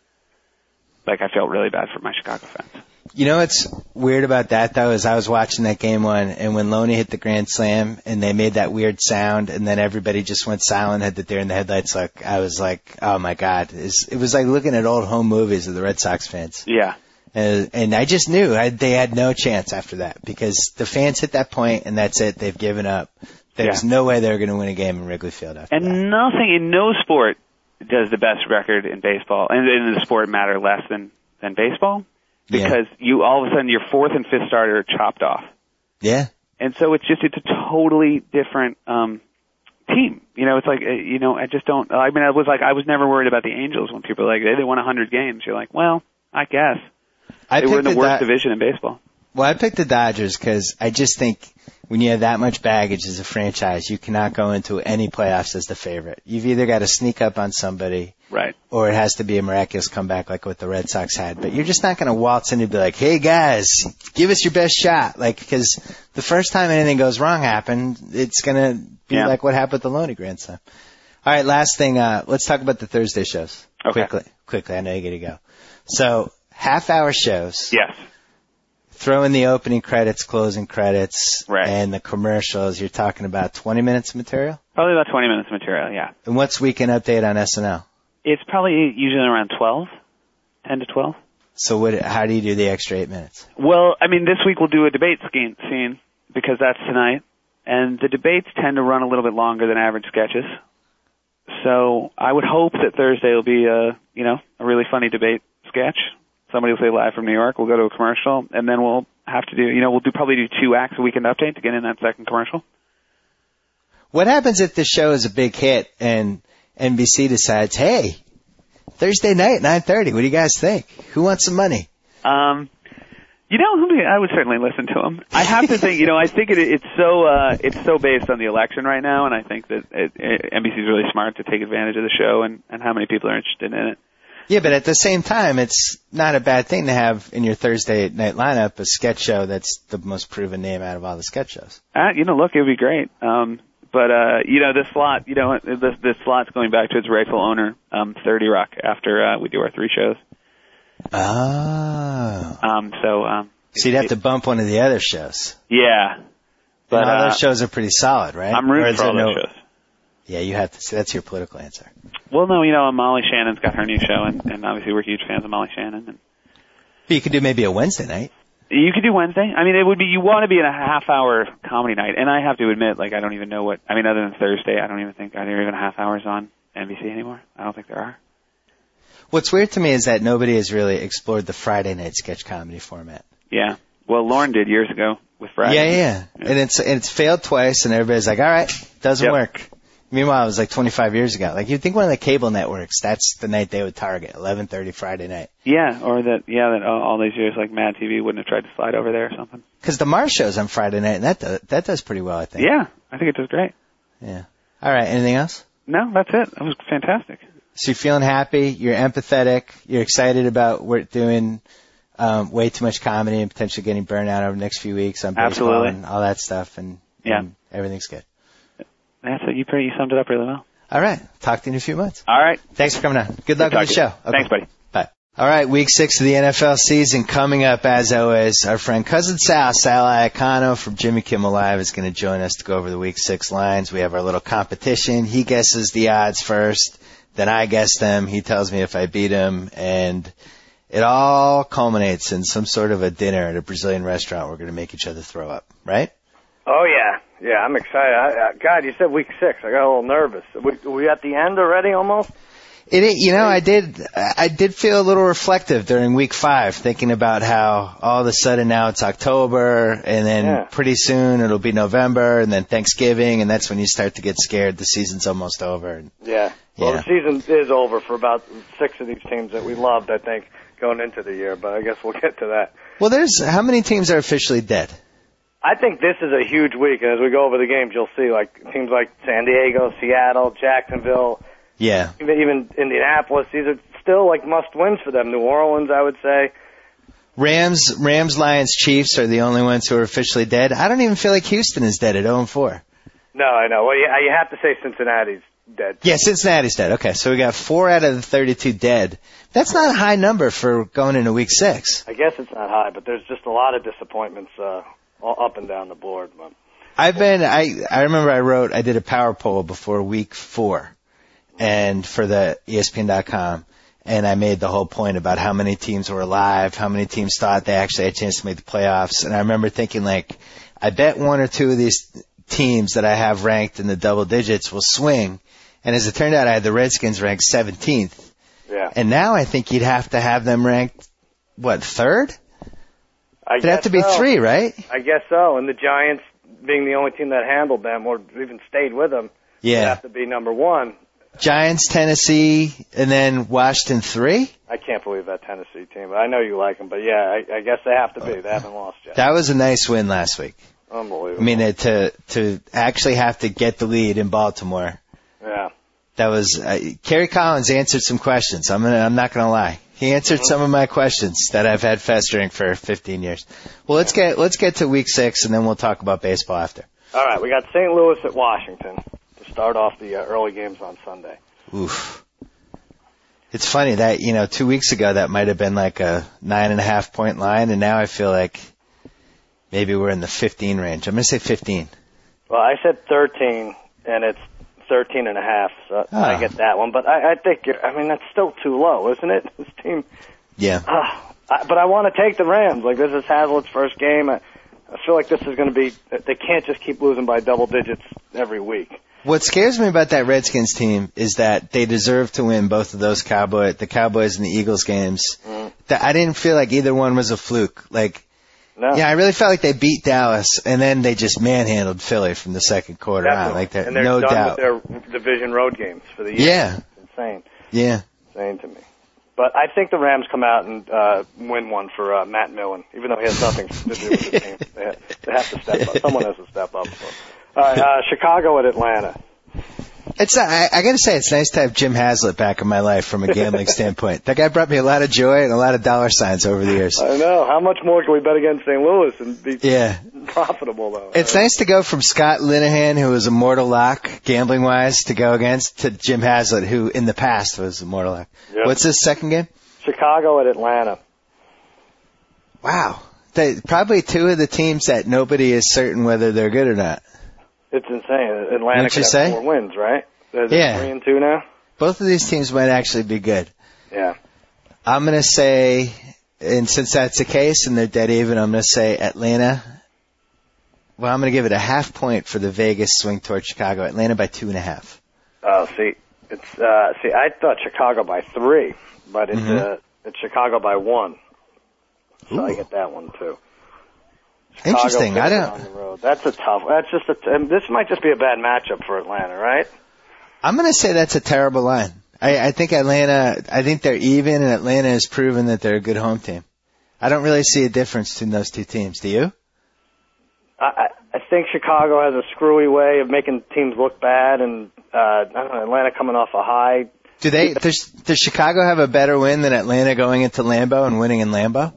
I felt really bad for my Chicago fans. What's weird about that, though, is I was watching that Game 1, and when Loney hit the grand slam, and they made that weird sound, and then everybody just went silent, had the deer in the headlights look, I was like, oh, my God. It was like looking at old home movies of the Red Sox fans. Yeah. And I just knew they had no chance after that because the fans hit that point and that's it. They've given up. There's no way they're going to win a game in Wrigley Field after that. And nothing in no sport does the best record in baseball, and in the sport matter less than baseball, because you all of a sudden your fourth and fifth starter are chopped off. Yeah. And so it's a totally different team. It's like, I just don't. I mean, I was never worried about the Angels when people were like, they won 100 games. You're like, well, I guess. They were in the worst division in baseball. Well, I picked the Dodgers because I just think when you have that much baggage as a franchise, you cannot go into any playoffs as the favorite. You've either got to sneak up on somebody, right, or it has to be a miraculous comeback like what the Red Sox had. But you're just not going to waltz in and be like, hey, guys, give us your best shot. Because the first time anything goes wrong happened, it's going to be like what happened with the Loney grandson. All right, last thing, let's talk about the Thursday shows. Okay. Quickly, I know you got to go. So, half-hour shows. Yes. Throw in the opening credits, closing credits, right, and the commercials. You're talking about 20 minutes of material? Probably about 20 minutes of material, yeah. And what's Weekend Update on SNL? It's probably usually around 10 to 12. So how do you do the extra 8 minutes? Well, I mean, this week we'll do a debate scene because that's tonight. And the debates tend to run a little bit longer than average sketches. So I would hope that Thursday will be a really funny debate sketch. Somebody will say live from New York. We'll go to a commercial, and then we'll have to do, probably do 2 acts a Weekend Update to get in that second commercial. What happens if the show is a big hit and NBC decides, hey, Thursday night, 9:30, what do you guys think? Who wants some money? I would certainly listen to them. I have to think, I think it's so based on the election right now, and I think that NBC is really smart to take advantage of the show and how many people are interested in it. Yeah, but at the same time, it's not a bad thing to have in your Thursday night lineup a sketch show that's the most proven name out of all the sketch shows. Look, it would be great. But the slot, the slot's going back to its rightful owner, 30 Rock, after we do our 3 shows. Oh. So you'd have to bump one of the other shows. Yeah. But all those shows are pretty solid, right? I'm rooting for all those shows. Yeah, you have to. So that's your political answer. Well, no, Molly Shannon's got her new show, and obviously we're huge fans of Molly Shannon. But you could do maybe a Wednesday night. You could do Wednesday. I mean, it would be, you want to be in a half-hour comedy night, and I have to admit, I don't even know other than Thursday, I don't even think there are even half hours on NBC anymore. I don't think there are. What's weird to me is that nobody has really explored the Friday night sketch comedy format. Yeah. Well, Lauren did years ago with Friday. Yeah. And it's failed twice, and everybody's like, all right, doesn't work. Meanwhile, it was 25 years ago. You'd think one of the cable networks, that's the night they would target, 11:30 Friday night. Yeah, or that all these years, Mad TV wouldn't have tried to slide over there or something. Because the Mars show's on Friday night, and that does pretty well, I think. Yeah, I think it does great. Yeah. All right, anything else? No, that's it. That was fantastic. So you're feeling happy, you're empathetic, you're excited about doing way too much comedy and potentially getting burned out over the next few weeks on baseball and all that stuff, and everything's good. That's it. You summed it up really well. All right. Talk to you in a few months. All right. Thanks for coming on. Good luck with the show. Okay. Thanks, buddy. Bye. All right. Week 6 of the NFL season coming up, as always. Our friend Cousin Sal Iacono from Jimmy Kimmel Live is going to join us to go over the Week 6 lines. We have our little competition. He guesses the odds first. Then I guess them. He tells me if I beat him. And it all culminates in some sort of a dinner at a Brazilian restaurant. We're going to make each other throw up. Right? Oh, yeah. Yeah, I'm excited. God, you said Week 6. I got a little nervous. We at the end already almost? I did feel a little reflective during Week 5, thinking about how all of a sudden now it's October, and then pretty soon it'll be November, and then Thanksgiving, and that's when you start to get scared. The season's almost over. Yeah. Well, the season is over for about 6 of these teams that we loved, I think, going into the year, but I guess we'll get to that. Well, how many teams are officially dead? I think this is a huge week, and as we go over the games, you'll see teams like San Diego, Seattle, Jacksonville, even Indianapolis. These are still must-wins for them. New Orleans, I would say. Rams, Lions, Chiefs are the only ones who are officially dead. I don't even feel like Houston is dead at 0-4. No, I know. Well, you have to say Cincinnati's dead. Yeah, Cincinnati's dead. Okay, so we got 4 out of the 32 dead. That's not a high number for going into Week 6. I guess it's not high, but there's just a lot of disappointments up and down the board. But I remember I did a power poll before Week 4 and for the ESPN.com, and I made the whole point about how many teams were alive, how many teams thought they actually had a chance to make the playoffs. And I remember thinking I bet 1 or 2 of these teams that I have ranked in the double digits will swing. And as it turned out, I had the Redskins ranked 17th. Yeah. And now I think you'd have to have them ranked, third? It'd have to be 3, right? I guess so. And the Giants, being the only team that handled them or even stayed with them, would have to be number 1. Giants, Tennessee, and then Washington 3? I can't believe that Tennessee team. I know you like them, but yeah, I guess they have to be. They haven't lost yet. That was a nice win last week. Unbelievable. I mean, to actually have to get the lead in Baltimore. Yeah. That was Kerry Collins answered some questions. I'm not going to lie. He answered some of my questions that I've had festering for 15 years. Well, let's get to week 6 and then we'll talk about baseball after. All right, we got St. Louis at Washington to start off the early games on Sunday. Oof. It's funny that, 2 weeks ago that might have been like a 9.5 point line, and now I feel like maybe we're in the 15 range. I'm going to say 15. Well, I said 13, and it's 13.5, so I get that one. But I think, that's still too low, isn't it? This team. Yeah. But I want to take the Rams. Like, this is Hazlitt's first game. I feel like this is going to be, they can't just keep losing by double digits every week. What scares me about that Redskins team is that they deserve to win both of those the Cowboys and the Eagles games. I didn't feel like either one was a fluke. No. Yeah, I really felt like they beat Dallas, and then they just manhandled Philly from the second quarter on. And they're no done doubt. with their division road games for the year. Yeah. It's insane. Yeah. Insane to me. But I think the Rams come out and win one for Matt Millen, even though he has nothing to do with the team. They have to step up. Someone has to step up. All right, Chicago at Atlanta. I got to say, it's nice to have Jim Haslett back in my life from a gambling standpoint. That guy brought me a lot of joy and a lot of dollar signs over the years. I know. How much more can we bet against St. Louis and be profitable, though? It's nice to go from Scott Linehan, who was a mortal lock, gambling-wise, to go against, to Jim Haslett, who in the past was a mortal lock. Yep. What's this second game? Chicago at Atlanta. Wow. Probably two of the teams that nobody is certain whether they're good or not. It's insane. Atlanta could have 4 wins, right? They're 3-2 now? Both of these teams might actually be good. Yeah. I'm going to say, and since that's the case and they're dead even, I'm going to say Atlanta. Well, I'm going to give it a half point for the Vegas swing towards Chicago. Atlanta by 2.5. Oh, I thought Chicago by 3, but it's Chicago by 1. So I get that one too. Chicago. Interesting. I don't. On the road. That's a tough. This might just be a bad matchup for Atlanta, right? I'm going to say that's a terrible line. I think Atlanta. I think they're even, and Atlanta has proven that they're a good home team. I don't really see a difference between those two teams. Do you? I think Chicago has a screwy way of making teams look bad, and I don't know, Atlanta coming off a high. Does Chicago have a better win than Atlanta going into Lambeau and winning in Lambeau?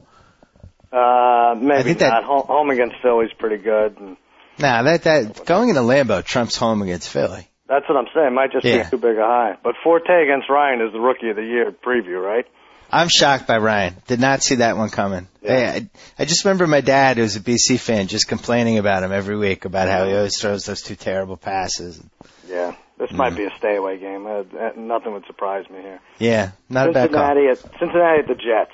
Maybe not. Home against Philly's pretty good. That going into Lambeau trumps home against Philly. That's what I'm saying. It might just be too big a high. But Forte against Ryan is the Rookie of the Year preview, right? I'm shocked by Ryan. Did not see that one coming. Yeah. I just remember my dad, who's a BC fan, just complaining about him every week about how he always throws those 2 terrible passes. Yeah. This might be a stay-away game. Nothing would surprise me here. Yeah, not a bad call. Cincinnati at the Jets.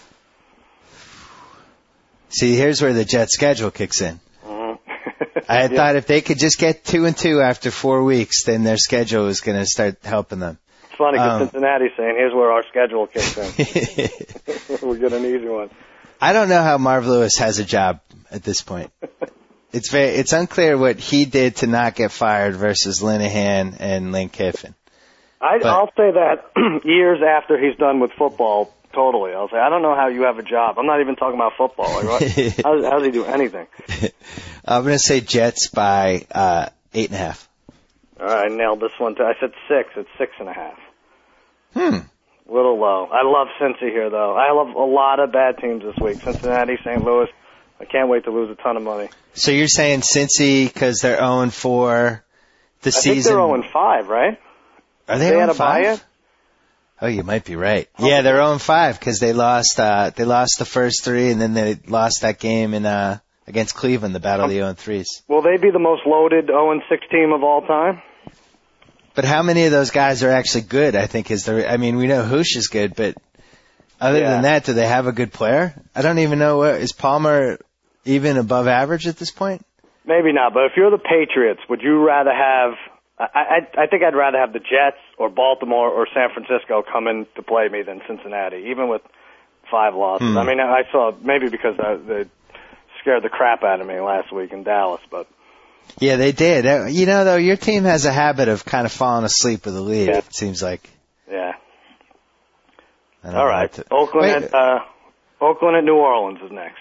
See, here's where the Jets schedule kicks in. I had thought if they could just get 2-2 after 4 weeks, then their schedule is going to start helping them. It's funny because Cincinnati's saying, here's where our schedule kicks in. We'll get an easy one. I don't know how Marv Lewis has a job at this point. It's unclear what he did to not get fired versus Linehan and Lane Kiffin. I'll say that years after he's done with football, totally. I'll say, I don't know how you have a job. I'm not even talking about football. Like, how does he do anything? I'm going to say Jets by 8.5. All right, I nailed this one too. I said 6. It's 6.5. Little low. I love Cincy here, though. I love a lot of bad teams this week. Cincinnati, St. Louis. I can't wait to lose a ton of money. So you're saying Cincy because they're 0-4 the season? I think they're 0-5, right? Are they 0-5? Oh, you might be right. Yeah, they're 0-5 because they lost the first 3, and then they lost that game against Cleveland, the battle of the 0-3s. Will they be the most loaded 0-6 team of all time? But how many of those guys are actually good? I think we know Hoosh is good, but other than that, do they have a good player? I don't even know is Palmer even above average at this point? Maybe not, but if you're the Patriots, would you rather have... I think I'd rather have the Jets or Baltimore or San Francisco come in to play me than Cincinnati, even with 5 losses. I mean, I saw maybe because they scared the crap out of me last week in Dallas, but... Yeah, they did. You know, though, your team has a habit of kind of falling asleep with the lead, it seems like. Yeah. All right. Oakland at New Orleans is next.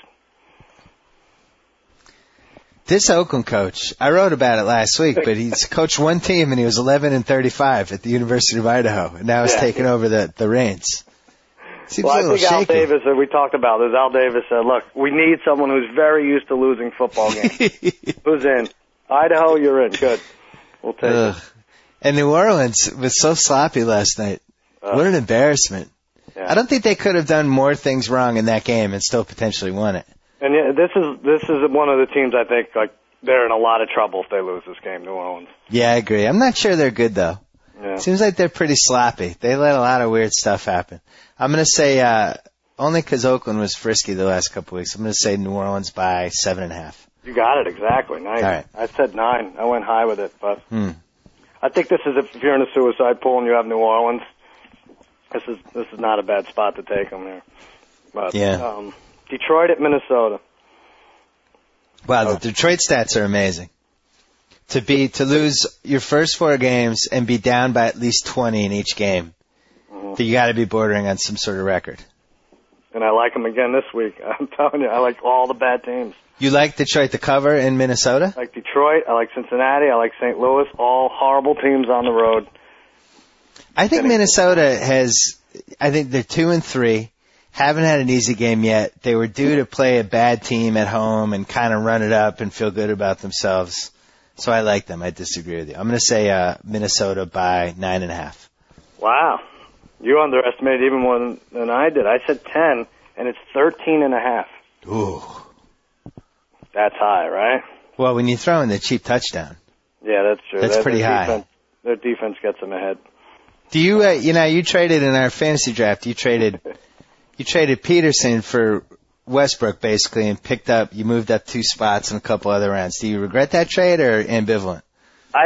This Oakland coach, I wrote about it last week, but he's coached one team and he was 11-35 at the University of Idaho, and now he's taken over the reins. Seems well, a little I think shaky. Al Davis, we talked about this, Al Davis said, look, we need someone who's very used to losing football games. Who's in? Idaho, you're in. Good. We'll take it. And New Orleans was so sloppy last night. What an embarrassment. Yeah. I don't think they could have done more things wrong in that game and still potentially won it. And yeah, this is one of the teams I think like they're in a lot of trouble if they lose this game, New Orleans. Yeah, I agree. I'm not sure they're good though. Yeah. Seems like they're pretty sloppy. They let a lot of weird stuff happen. I'm going to say only because Oakland was frisky the last couple of weeks. I'm going to say New Orleans by 7.5. You got it exactly. Nice. All right. I said 9. I went high with it, but I think this is if you're in a suicide pool and you have New Orleans. This is not a bad spot to take them there. But, Detroit at Minnesota. Wow, the Detroit stats are amazing. To lose your first 4 games and be down by at least 20 in each game, you got to be bordering on some sort of record. And I like them again this week. I'm telling you, I like all the bad teams. You like Detroit to cover in Minnesota? I like Detroit. I like Cincinnati. I like St. Louis. All horrible teams on the road. I think Minnesota I think they're 2-3. Haven't had an easy game yet. They were due to play a bad team at home and kind of run it up and feel good about themselves. So I like them. I disagree with you. I'm going to say Minnesota by 9.5. Wow. You underestimated even more than I did. I said 10, and it's 13.5. Ooh. That's high, right? Well, when you throw in the cheap touchdown. Yeah, that's true. That's pretty high. Their defense gets them ahead. Do you, you traded in our fantasy draft, you traded Peterson for Westbrook basically and you moved up 2 spots in a couple other rounds. Do you regret that trade or ambivalent? I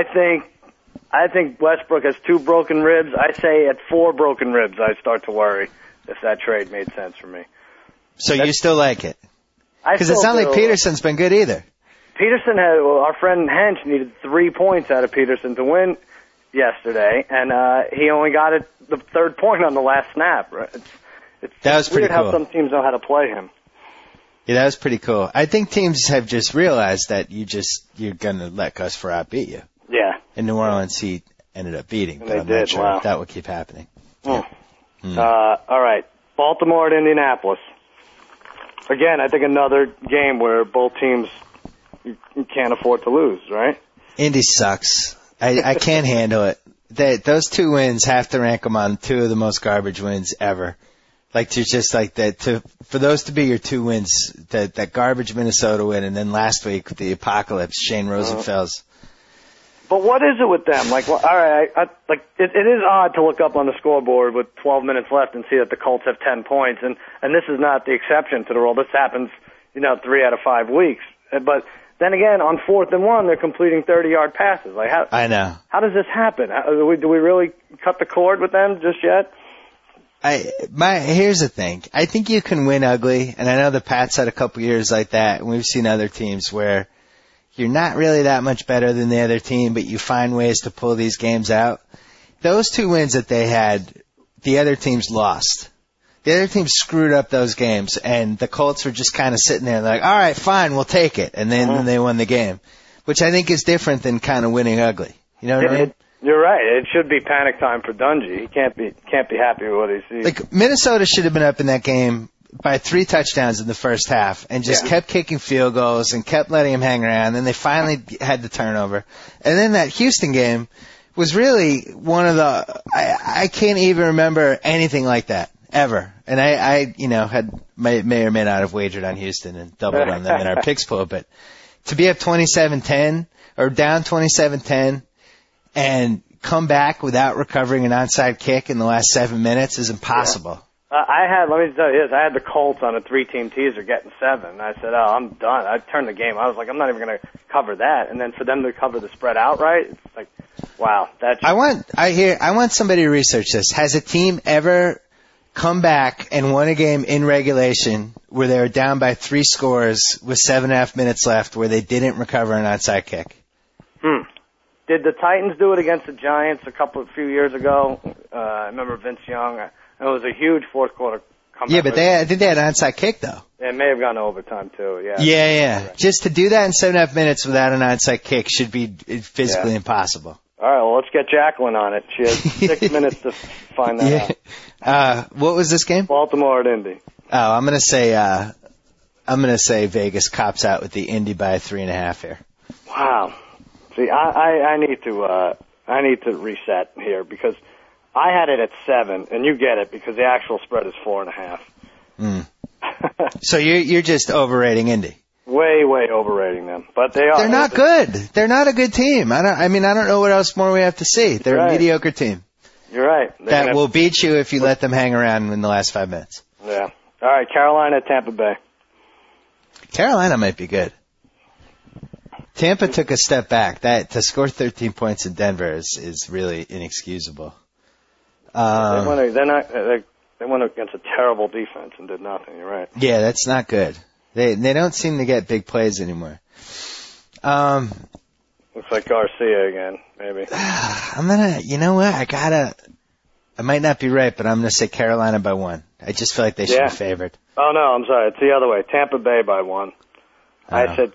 think Westbrook has 2 broken ribs. I say at 4 broken ribs, I start to worry if that trade made sense for me. So you still like it? Because it's not like Peterson's been good either. Peterson our friend Hench needed 3 points out of Peterson to win yesterday, and he only got the 3rd point on the last snap. Right? That was pretty cool. How some teams know how to play him. Yeah, that was pretty cool. I think teams have just realized that you're going to let Gus Frerotte beat you. Yeah. In New Orleans, he ended up beating, but I'm not sure if that would keep happening. Yeah. All right. Baltimore at Indianapolis. Again, I think another game where both teams you can't afford to lose, right? Indy sucks. I can't handle it. Those 2 wins have to rank them on 2 of the most garbage wins ever. Like to just like that for those to be your 2 wins, that garbage Minnesota win, and then last week the apocalypse, Shane Rosenfels. But what is it with them? Like, well, all right, it is odd to look up on the scoreboard with 12 minutes left and see that the Colts have 10 points, and this is not the exception to the rule. This happens, 3 out of 5 weeks. But then again, on 4th and 1, they're completing 30-yard passes. Like, I know. How does this happen? Do we really cut the cord with them just yet? Here's the thing. I think you can win ugly, and I know the Pats had a couple years like that, and we've seen other teams where you're not really that much better than the other team, but you find ways to pull these games out. Those 2 wins that they had, the other teams lost. The other team screwed up those games, and the Colts were just kind of sitting there like, all right, fine, we'll take it. And then they won the game, which I think is different than kind of winning ugly. You know what I mean? You're right. It should be panic time for Dungy. He can't be happy with what he sees. Like Minnesota should have been up in that game by 3 touchdowns in the first half and just kept kicking field goals and kept letting him hang around. Then they finally had the turnover. And then that Houston game was really one of the I can't even remember anything like that ever. And I may or may not have wagered on Houston and doubled on them in our picks pool, but to be up 27-10 or down 27-10 and come back without recovering an onside kick in the last 7 minutes is impossible. Let me tell you this, I had the Colts on a 3-team teaser getting 7. And I said, I'm done. I turned the game. I was like, I'm not even going to cover that. And then for them to cover the spread outright, it's like, wow. I want somebody to research this. Has a team ever come back and won a game in regulation where they were down by 3 scores with 7.5 minutes left where they didn't recover an onside kick? Did the Titans do it against the Giants a few years ago? I remember Vince Young. It was a huge fourth quarter comeback. Yeah, but I think they had an onside kick, though. Yeah, it may have gone to overtime, too. Yeah. Yeah. Right. Just to do that in 7.5 minutes without an onside kick should be physically impossible. All right, well, let's get Jacqueline on it. She has 6 minutes to find that out. What was this game? Baltimore at Indy. Oh, I'm gonna say Vegas cops out with the Indy by 3.5 here. Wow. See, I need to reset here because I had it at 7, and you get it because the actual spread is 4.5. So you're just overrating Indy. Way overrating them, but they are. They're not good. They're not a good team. I don't know what else more we have to see. They're a mediocre team. You're right. That will beat you if you let them hang around in the last 5 minutes. Yeah. All right, Carolina, Tampa Bay. Carolina might be good. Tampa took a step back. To score 13 points in Denver is really inexcusable. They went against a terrible defense and did nothing. You're right. Yeah, that's not good. They don't seem to get big plays anymore. Looks like Garcia again, maybe. You know what? I might not be right, but I'm gonna say Carolina by 1. I just feel like they should be favored. Oh no, I'm sorry. It's the other way. Tampa Bay by 1. I said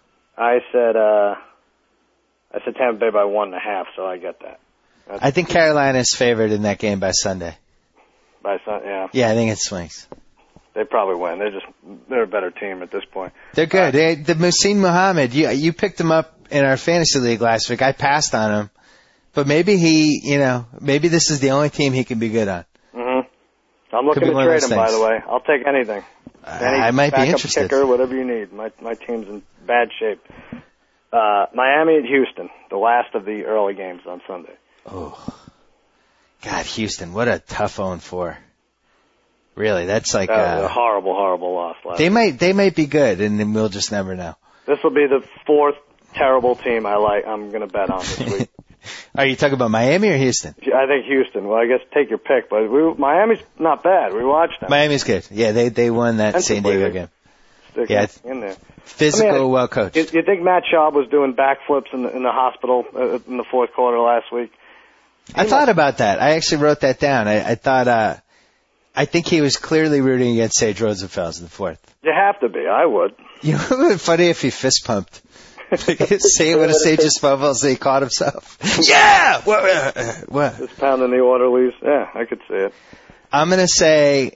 Tampa Bay by 1.5, so I get that. I think Carolina is favored in that game by Sunday. By Sunday, yeah. Yeah, I think it swings. They probably win. They're a better team at this point. They're good. The Muhsin Muhammad, you picked him up in our fantasy league last week. I passed on him, but maybe maybe this is the only team he can be good on. I'm looking to trade him, by the way. I'll take anything. I might be interested. Kicker, whatever you need. My team's in bad shape. Miami at Houston, the last of the early games on Sunday. Oh, God, Houston, what a tough 0-4. Really, that's like a horrible loss. They might be good, and then we'll just never know. This will be the 4th terrible team I'm going to bet on this week. Are you talking about Miami or Houston? I think Houston. Well, I guess take your pick, but Miami's not bad. We watched them. Miami's good. Yeah, they won that San Diego game. In there. Physical, well coached. You think Matt Schaub was doing backflips in the hospital in the fourth quarter last week? I thought about that. I actually wrote that down. I think he was clearly rooting against Sage Rosenfels in the fourth. You have to be. I would. You know, it would have been funny if he fist pumped. Say what a Sage's fumbles, he caught himself. Yeah! What? Just pounding the orderlies. Yeah, I could see it. I'm going to say,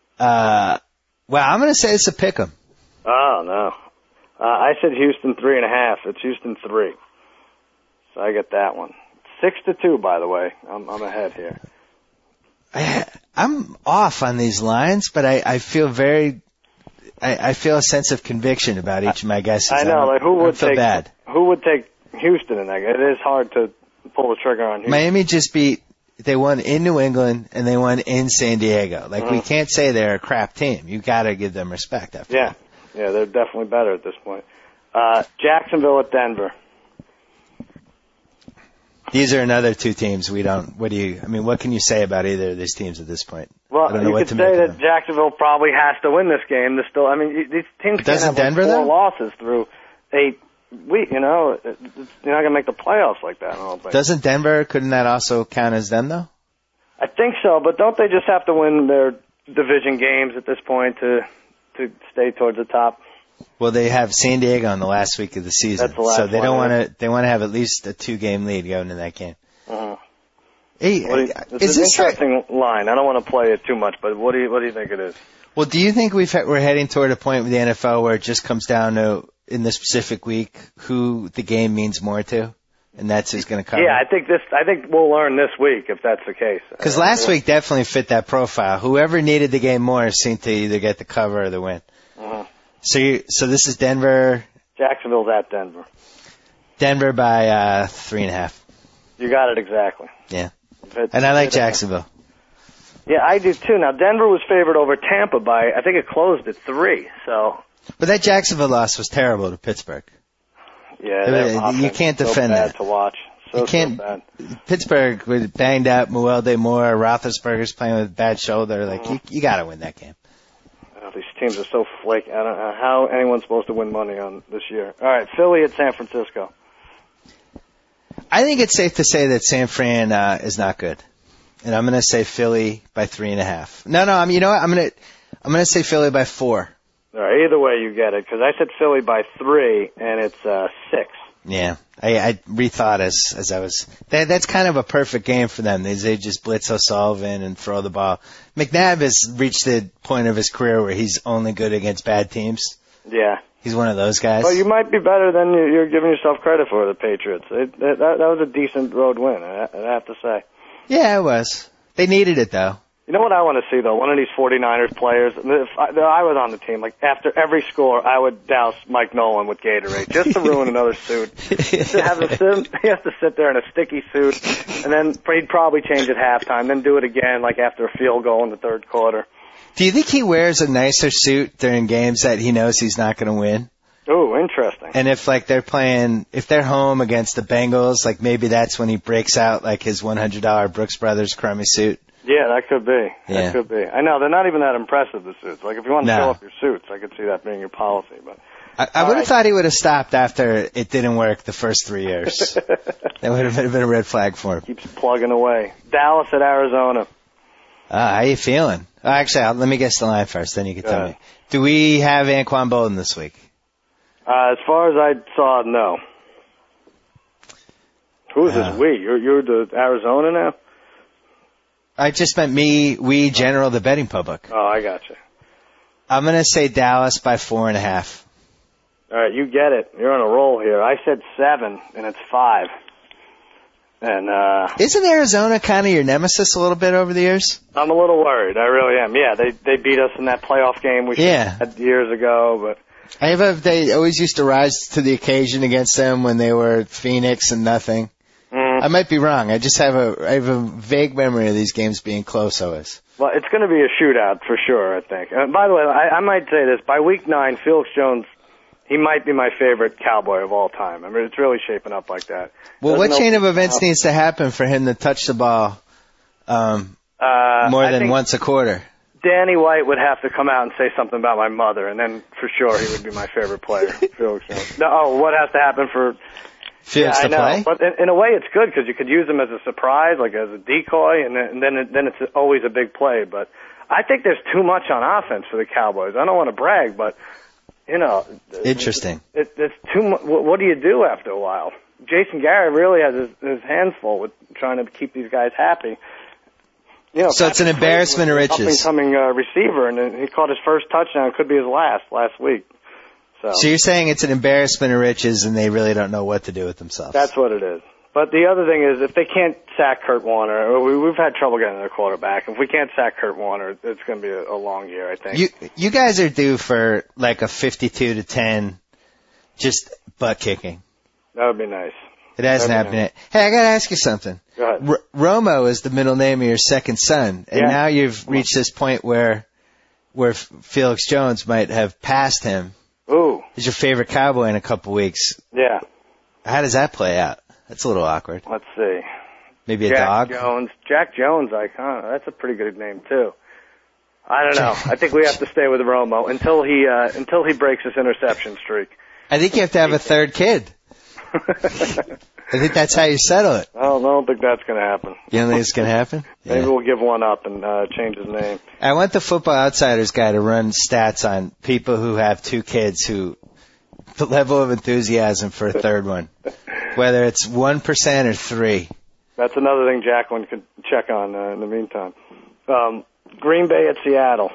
it's a pick 'em. Oh, no. I said Houston 3.5. It's Houston 3. So I get that one. 6-2, by the way. I'm ahead here. I'm off on these lines, but I feel I feel a sense of conviction about each of my guesses. I know, who would take Houston in that game? It is hard to pull the trigger on Houston. Miami they won in New England and they won in San Diego. We can't say they're a crap team. You got to give them respect after that. Yeah, they're definitely better at this point. Jacksonville at Denver. These are another 2 teams what can you say about either of these teams at this point? Well, you could say that Jacksonville probably has to win this game. These teams can't have Denver, 4 losses through 8 weeks, you're not going to make the playoffs like that, I don't think. Doesn't Denver, couldn't that also count as them though? I think so, but don't they just have to win their division games at this point to stay towards the top? Well, they have San Diego in the last week of the season, so they don't want to. They want to have at least a 2-game lead going into that game. Hey, it's an interesting line. I don't want to play it too much, but what do you think it is? Well, do you think we're heading toward a point with the NFL where it just comes down to in this specific week who the game means more to, and that's who's going to cover? Yeah, I think we'll learn this week if that's the case. Because last week definitely fit that profile. Whoever needed the game more seemed to either get the cover or the win. So this is Denver. Jacksonville's at Denver. Denver by 3.5. You got it exactly. Yeah. And I like Jacksonville. Yeah, I do too. Now, Denver was favored over Tampa by, I think it closed at 3, so. But that Jacksonville loss was terrible to Pittsburgh. Yeah, you can't defend that. that. To watch. So bad. Pittsburgh was banged up. Muelde Moore, Roethlisberger's playing with a bad shoulder. You got to win that game. These teams are so flaky. I don't know how anyone's supposed to win money on this year. All right, Philly at San Francisco. I think it's safe to say that San Fran is not good, and I'm going to say Philly by 3.5. No, you know what? I'm going to say Philly by 4. All right, either way you get it, because I said Philly by 3, and it's 6. Yeah, I rethought as I was. That's kind of a perfect game for them. They just blitz O'Sullivan and throw the ball. McNabb has reached the point of his career where he's only good against bad teams. Yeah. He's one of those guys. Well, you might be better than you're giving yourself credit for, the Patriots. That was a decent road win, I have to say. Yeah, it was. They needed it, though. You know what I want to see, though? One of these 49ers players, if I was on the team, after every score, I would douse Mike Nolan with Gatorade just to ruin another suit. He has to sit there in a sticky suit, and then he'd probably change at halftime, then do it again, after a field goal in the third quarter. Do you think he wears a nicer suit during games that he knows he's not going to win? Oh, interesting. And if if they're home against the Bengals, maybe that's when he breaks out his $100 Brooks Brothers crummy suit. Yeah, that could be. Yeah. That could be. I know, they're not even that impressive, the suits. If you want to show off your suits, I could see that being your policy. But I would have thought he would have stopped after it didn't work the first 3 years. That would have been a red flag for him. Keeps plugging away. Dallas at Arizona. How you feeling? Actually, let me guess the line first, then you can tell me. Do we have Anquan Bolden this week? As far as I saw, no. Who is this we? You're the Arizona now? I just meant we, general, the betting public. Oh, I got you. I'm going to say Dallas by 4.5. All right, you get it. You're on a roll here. I said 7, and it's 5. And isn't Arizona kind of your nemesis a little bit over the years? I'm a little worried. I really am. Yeah, they beat us in that playoff game we had years ago, but they always used to rise to the occasion against them when they were Phoenix and nothing. I might be wrong. I just have a vague memory of these games being close always. Well, it's going to be a shootout for sure, I think. By the way, I might say this. By week 9, Felix Jones, he might be my favorite Cowboy of all time. I mean, it's really shaping up like that. Well, what chain of events needs to happen for him to touch the ball more than once a quarter? Danny White would have to come out and say something about my mother, and then for sure he would be my favorite player, Felix Jones. What has to happen for Felix to play? But in a way it's good because you could use him as a surprise, as a decoy, and then it's always a big play. But I think there's too much on offense for the Cowboys. I don't want to brag, but interesting. It's too much. What do you do after a while? Jason Garrett really has his hands full with trying to keep these guys happy. So it's an embarrassment of riches. Up-and-coming receiver, and he caught his first touchdown. Could be his last week. So you're saying it's an embarrassment of riches, and they really don't know what to do with themselves. That's what it is. But the other thing is, if they can't sack Kurt Warner, we've had trouble getting their quarterback. If we can't sack Kurt Warner, it's going to be a long year, I think. You guys are due for a 52-10, just butt kicking. That would be nice. It hasn't happened yet. Hey, I got to ask you something. Go ahead. Romo is the middle name of your second son, and now you've reached this point where Felix Jones might have passed him. Ooh. He's your favorite Cowboy in a couple weeks. Yeah. How does that play out? That's a little awkward. Let's see. Maybe a dog? Jack Jones, that's a pretty good name, too. I don't know. I think we have to stay with Romo until he breaks his interception streak. I think you have to have a third kid. I think that's how you settle it. I don't think that's going to happen. You don't think it's going to happen? Maybe we'll give one up and change his name. I want the Football Outsiders guy to run stats on people who have 2 kids the level of enthusiasm for a third one, whether it's 1% or 3%. That's another thing Jacqueline could check on in the meantime. Green Bay at Seattle.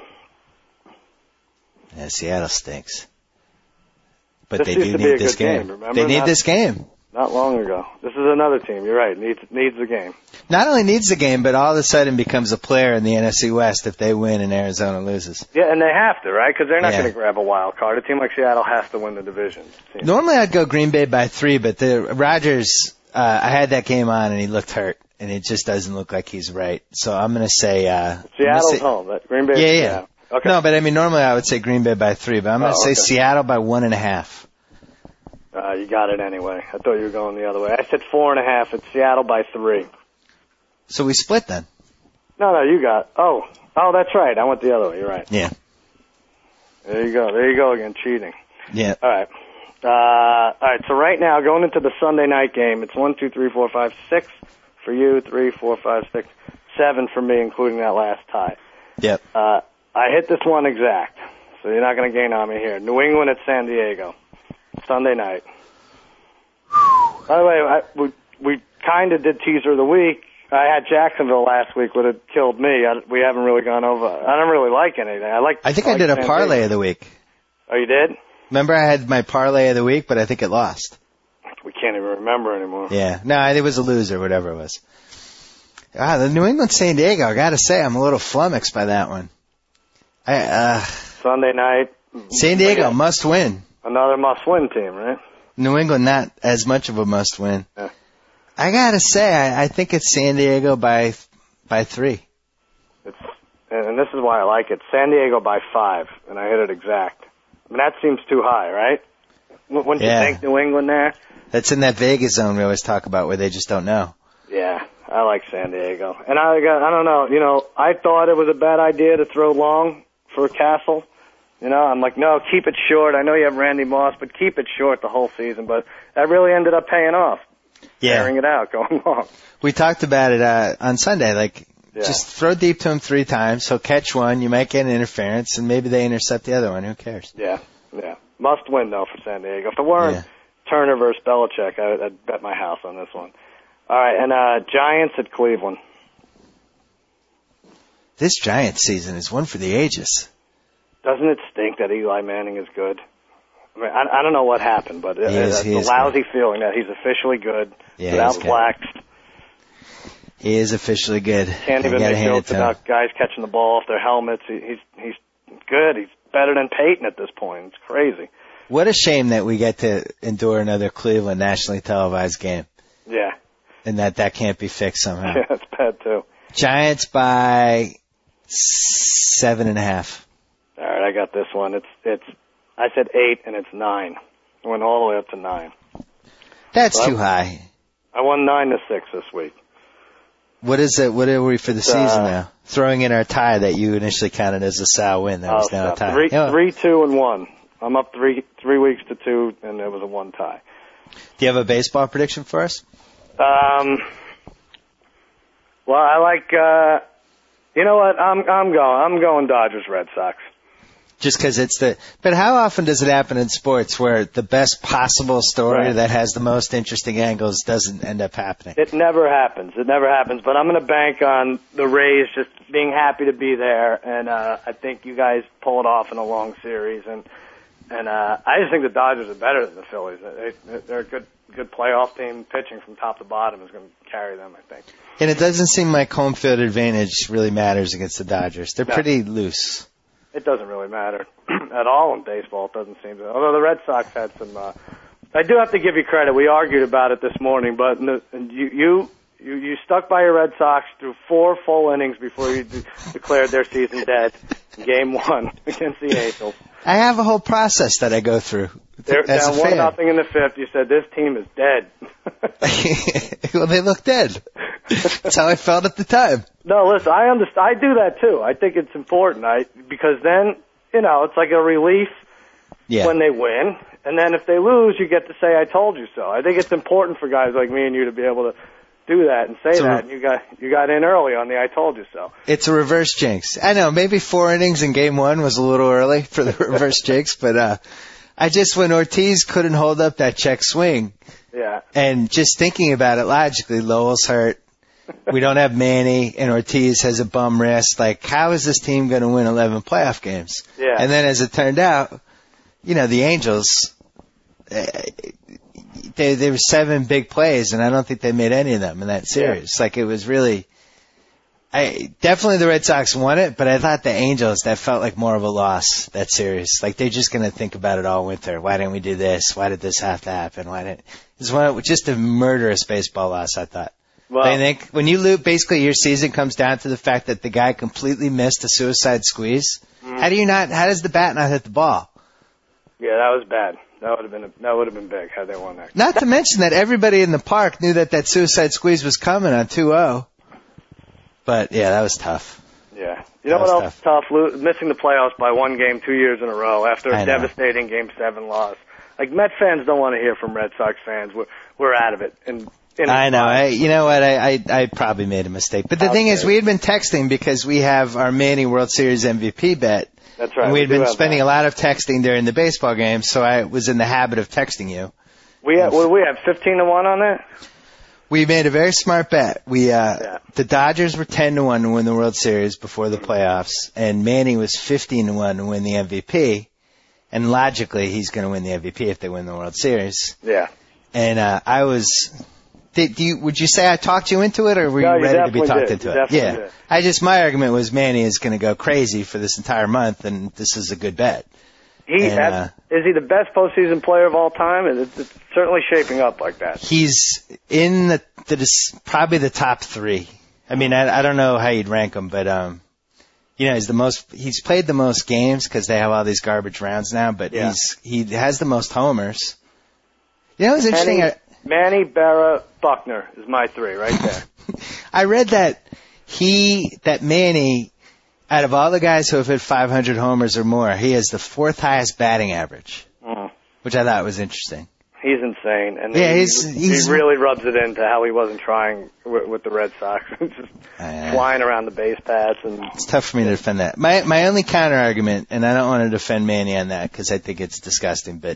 Yeah, Seattle stinks. But they do need this game. They need this game. Not long ago. This is another team. You're right. Needs the game. Not only needs the game, but all of a sudden becomes a player in the NFC West if they win and Arizona loses. Yeah, and they have to, right? Because they're not going to grab a wild card. A team like Seattle has to win the division. Normally I'd go Green Bay by 3, but the Rodgers I had that game on, and he looked hurt, and it just doesn't look like he's right. So I'm going to say Seattle's home. But Green Bay. Yeah. Okay. No, but I mean, normally I would say Green Bay by 3, but I'm going to say Seattle by 1.5. You got it anyway. I thought you were going the other way. I said 4.5. It's Seattle by 3. So we split then. No, you got. Oh, that's right. I went the other way. You're right. Yeah. There you go again, cheating. Yeah. All right. All right. So right now, going into the Sunday night game, it's 1, 2, 3, 4, 5, 6 for you, 3, 4, 5, 6, 7 for me, including that last tie. Yep. I hit this one exact, so you're not going to gain on me here. New England at San Diego, Sunday night. By the way, we kind of did teaser of the week. I had Jacksonville last week, would have killed me. We haven't really gone over. I don't really like anything. I think I did a parlay of the week. Oh, you did? Remember I had my parlay of the week, but I think it lost. We can't even remember anymore. Yeah. No, it was a loser, whatever it was. The New England San Diego, I gotta say, I'm a little flummoxed by that one. Sunday night. San Diego, must win. Another must-win team, right? New England, not as much of a must-win. Yeah. I gotta say, I think it's San Diego by 3. And this is why I like it. San Diego by 5, and I hit it exact. I mean, that seems too high, right? Wouldn't you think New England there? That's in that Vegas zone we always talk about where they just don't know. Yeah, I like San Diego. And I don't know, I thought it was a bad idea to throw long for Castle. I'm like, no, keep it short. I know you have Randy Moss, but keep it short the whole season. But that really ended up paying off. Yeah. Airing it out, going long. We talked about it on Sunday. Just throw deep to him 3 times. He'll catch one. You might get an interference, and maybe they intercept the other one. Who cares? Yeah. Must win, though, for San Diego. If it weren't Turner versus Belichick, I'd bet my house on this one. All right, and Giants at Cleveland. This Giants season is one for the ages. Doesn't it stink that Eli Manning is good? I mean, I don't know what happened, but it's a lousy feeling that he's officially good. Yeah, without Flax. He is officially good. Can't even make jokes about guys catching the ball off their helmets. He's good. He's better than Peyton at this point. It's crazy. What a shame that we get to endure another Cleveland nationally televised game. Yeah. And that can't be fixed somehow. Yeah, it's bad too. Giants by 7.5. All right, I got this one. It's. I said 8 and it's 9. I went all the way up to 9. That's too high. I won 9-6 this week. What is it? What are we for the season now? Throwing in our tie that you initially counted as a Sal win. That was now a tie. 3, 2, and 1. I'm up 3 weeks to 2, and there was a 1 tie. Do you have a baseball prediction for us? Well, I like. You know what? I'm going Dodgers Red Sox. Just because it's but how often does it happen in sports where the best possible story that has the most interesting angles doesn't end up happening? It never happens. But I'm going to bank on the Rays just being happy to be there, and I think you guys pull it off in a long series. And I just think the Dodgers are better than the Phillies. They're a good playoff team. Pitching from top to bottom is going to carry them, I think. And it doesn't seem like home field advantage really matters against the Dodgers. They're pretty loose. It doesn't really matter at all in baseball. It doesn't seem to. Although the Red Sox had some. I do have to give you credit. We argued about it this morning, but you stuck by your Red Sox through 4 full innings before you declared their season dead. Game 1 against the Angels. I have a whole process that I go through. They're down 1-0 in the 5th. You said this team is dead. Well, they look dead. That's how I felt at the time. No, listen, I understand. I do that too. I think it's important. Because then, it's like a relief when they win. And then if they lose, you get to say, I told you so. I think it's important for guys like me and you to be able to do that and say that. And you got in early on the I told you so. It's a reverse jinx. I know, maybe 4 innings in game 1 was a little early for the reverse jinx, but when Ortiz couldn't hold up that check swing. Yeah. And just thinking about it logically, Lowell's hurt. We don't have Manny, and Ortiz has a bum wrist. Like, how is this team going to win 11 playoff games? Yeah. And then as it turned out, the Angels, there were 7 big plays, and I don't think they made any of them in that series. Yeah. Like, it was really, Definitely the Red Sox won it, but I thought the Angels, that felt like more of a loss, that series. Like, they're just going to think about it all winter. Why didn't we do this? Why did this have to happen? It's just a murderous baseball loss, I thought. Well, I think when you lose, basically your season comes down to the fact that the guy completely missed a suicide squeeze. How does the bat not hit the ball? Yeah, that was bad. That would have been big had they won that. Not to mention that everybody in the park knew that suicide squeeze was coming on 2-0. But, yeah, that was tough. Yeah. You know what else is tough? Missing the playoffs by one game 2 years in a row after a devastating Game 7 loss. Like, Met fans don't want to hear from Red Sox fans. We're out of it. I know. You know what? I probably made a mistake. But the thing is, we had been texting because we have our Manny World Series MVP bet. That's right. And we had been spending a lot of texting during the baseball game, so I was in the habit of texting you. We have 15-1 on that? We made a very smart bet. The Dodgers were 10-1 to win the World Series before the playoffs, and Manny was 15-1 to win the MVP. And logically, he's going to win the MVP if they win the World Series. Yeah. And I was. Would you say I talked you into it, or were you ready to be talked into it? Yeah. Did. My argument was Manny is going to go crazy for this entire month, and this is a good bet. Is he the best postseason player of all time? It's certainly shaping up like that. He's in probably the top 3. I mean, I don't know how you'd rank him, but he's played the most games because they have all these garbage rounds now. But he has the most homers. You know, it's interesting. Manny, Berra, Buckner is my 3 right there. I read that Manny, out of all the guys who have hit 500 homers or more, he has the 4th highest batting average, which I thought was interesting. He's insane, and he really rubs it into how he wasn't trying with the Red Sox, just flying around the base paths. And it's tough for me to defend that. My only counter argument, and I don't want to defend Manny on that because I think it's disgusting, but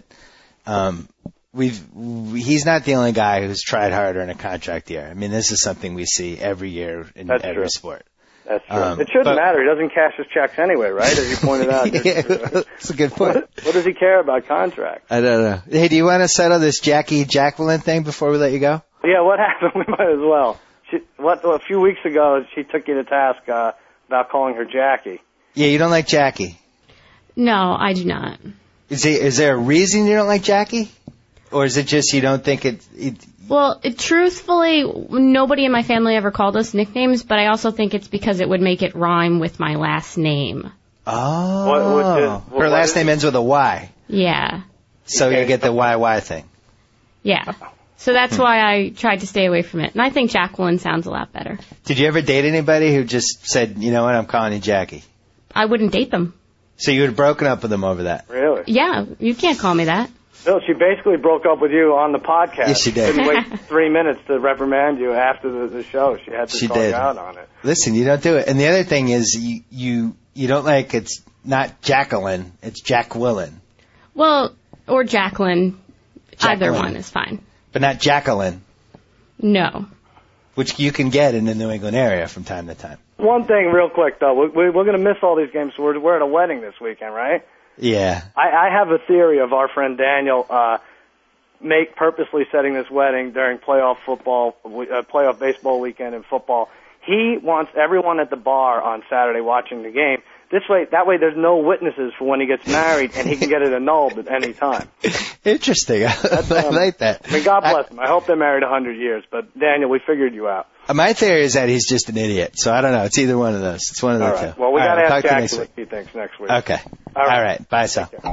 he's not the only guy who's tried harder in a contract year. I mean, this is something we see every year in every sport. That's true. It shouldn't matter. He doesn't cash his checks anyway, right? As you pointed out. That's a good point. What does he care about contracts? I don't know. Hey, do you want to settle this Jacqueline thing before we let you go? Yeah, what happened? We might as well. A few weeks ago, she took you to task about calling her Jackie. Yeah, you don't like Jackie? No, I do not. Is there a reason you don't like Jackie? Or is it just you don't think it... Well, truthfully, nobody in my family ever called us nicknames, but I also think it's because it would make it rhyme with my last name. Oh. Her last name ends with a Y. Yeah. So you get the YY thing. Yeah. So that's why I tried to stay away from it. And I think Jacqueline sounds a lot better. Did you ever date anybody who just said, you know what, I'm calling you Jackie? I wouldn't date them. So you would have broken up with them over that? Really? Yeah. You can't call me that. No, she basically broke up with you on the podcast. Yes, she did. She didn't wait 3 minutes to reprimand you after the show. She had to call you out on it. Listen, you don't do it. And the other thing is you don't like, it's not Jacqueline, it's Jacqueline. Well, or Jacqueline. Either one is fine. But not Jacqueline. No. Which you can get in the New England area from time to time. One thing real quick, though. We're going to miss all these games. We're at a wedding this weekend, right? Yeah. I have a theory of our friend Daniel purposely setting this wedding during playoff baseball weekend and football. He wants everyone at the bar on Saturday watching the game. That way there's no witnesses for when he gets married, and he can get it annulled at any time. Interesting. I like that. I mean, God bless him. I hope they're married 100 years. But, Daniel, we figured you out. My theory is that he's just an idiot. So I don't know. It's either one of those. It's one of the two. Well, we got to ask Jack what he thinks next week. Okay. All right. Bye, Sal. So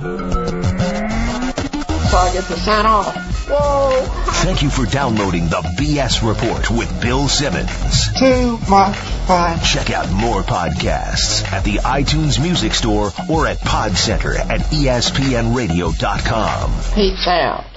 I get to sign off. Whoa! Thank you for downloading the BS Report with Bill Simmons. Too much fun. Check out more podcasts at the iTunes Music Store or at Pod Center at ESPNradio.com. Peace out.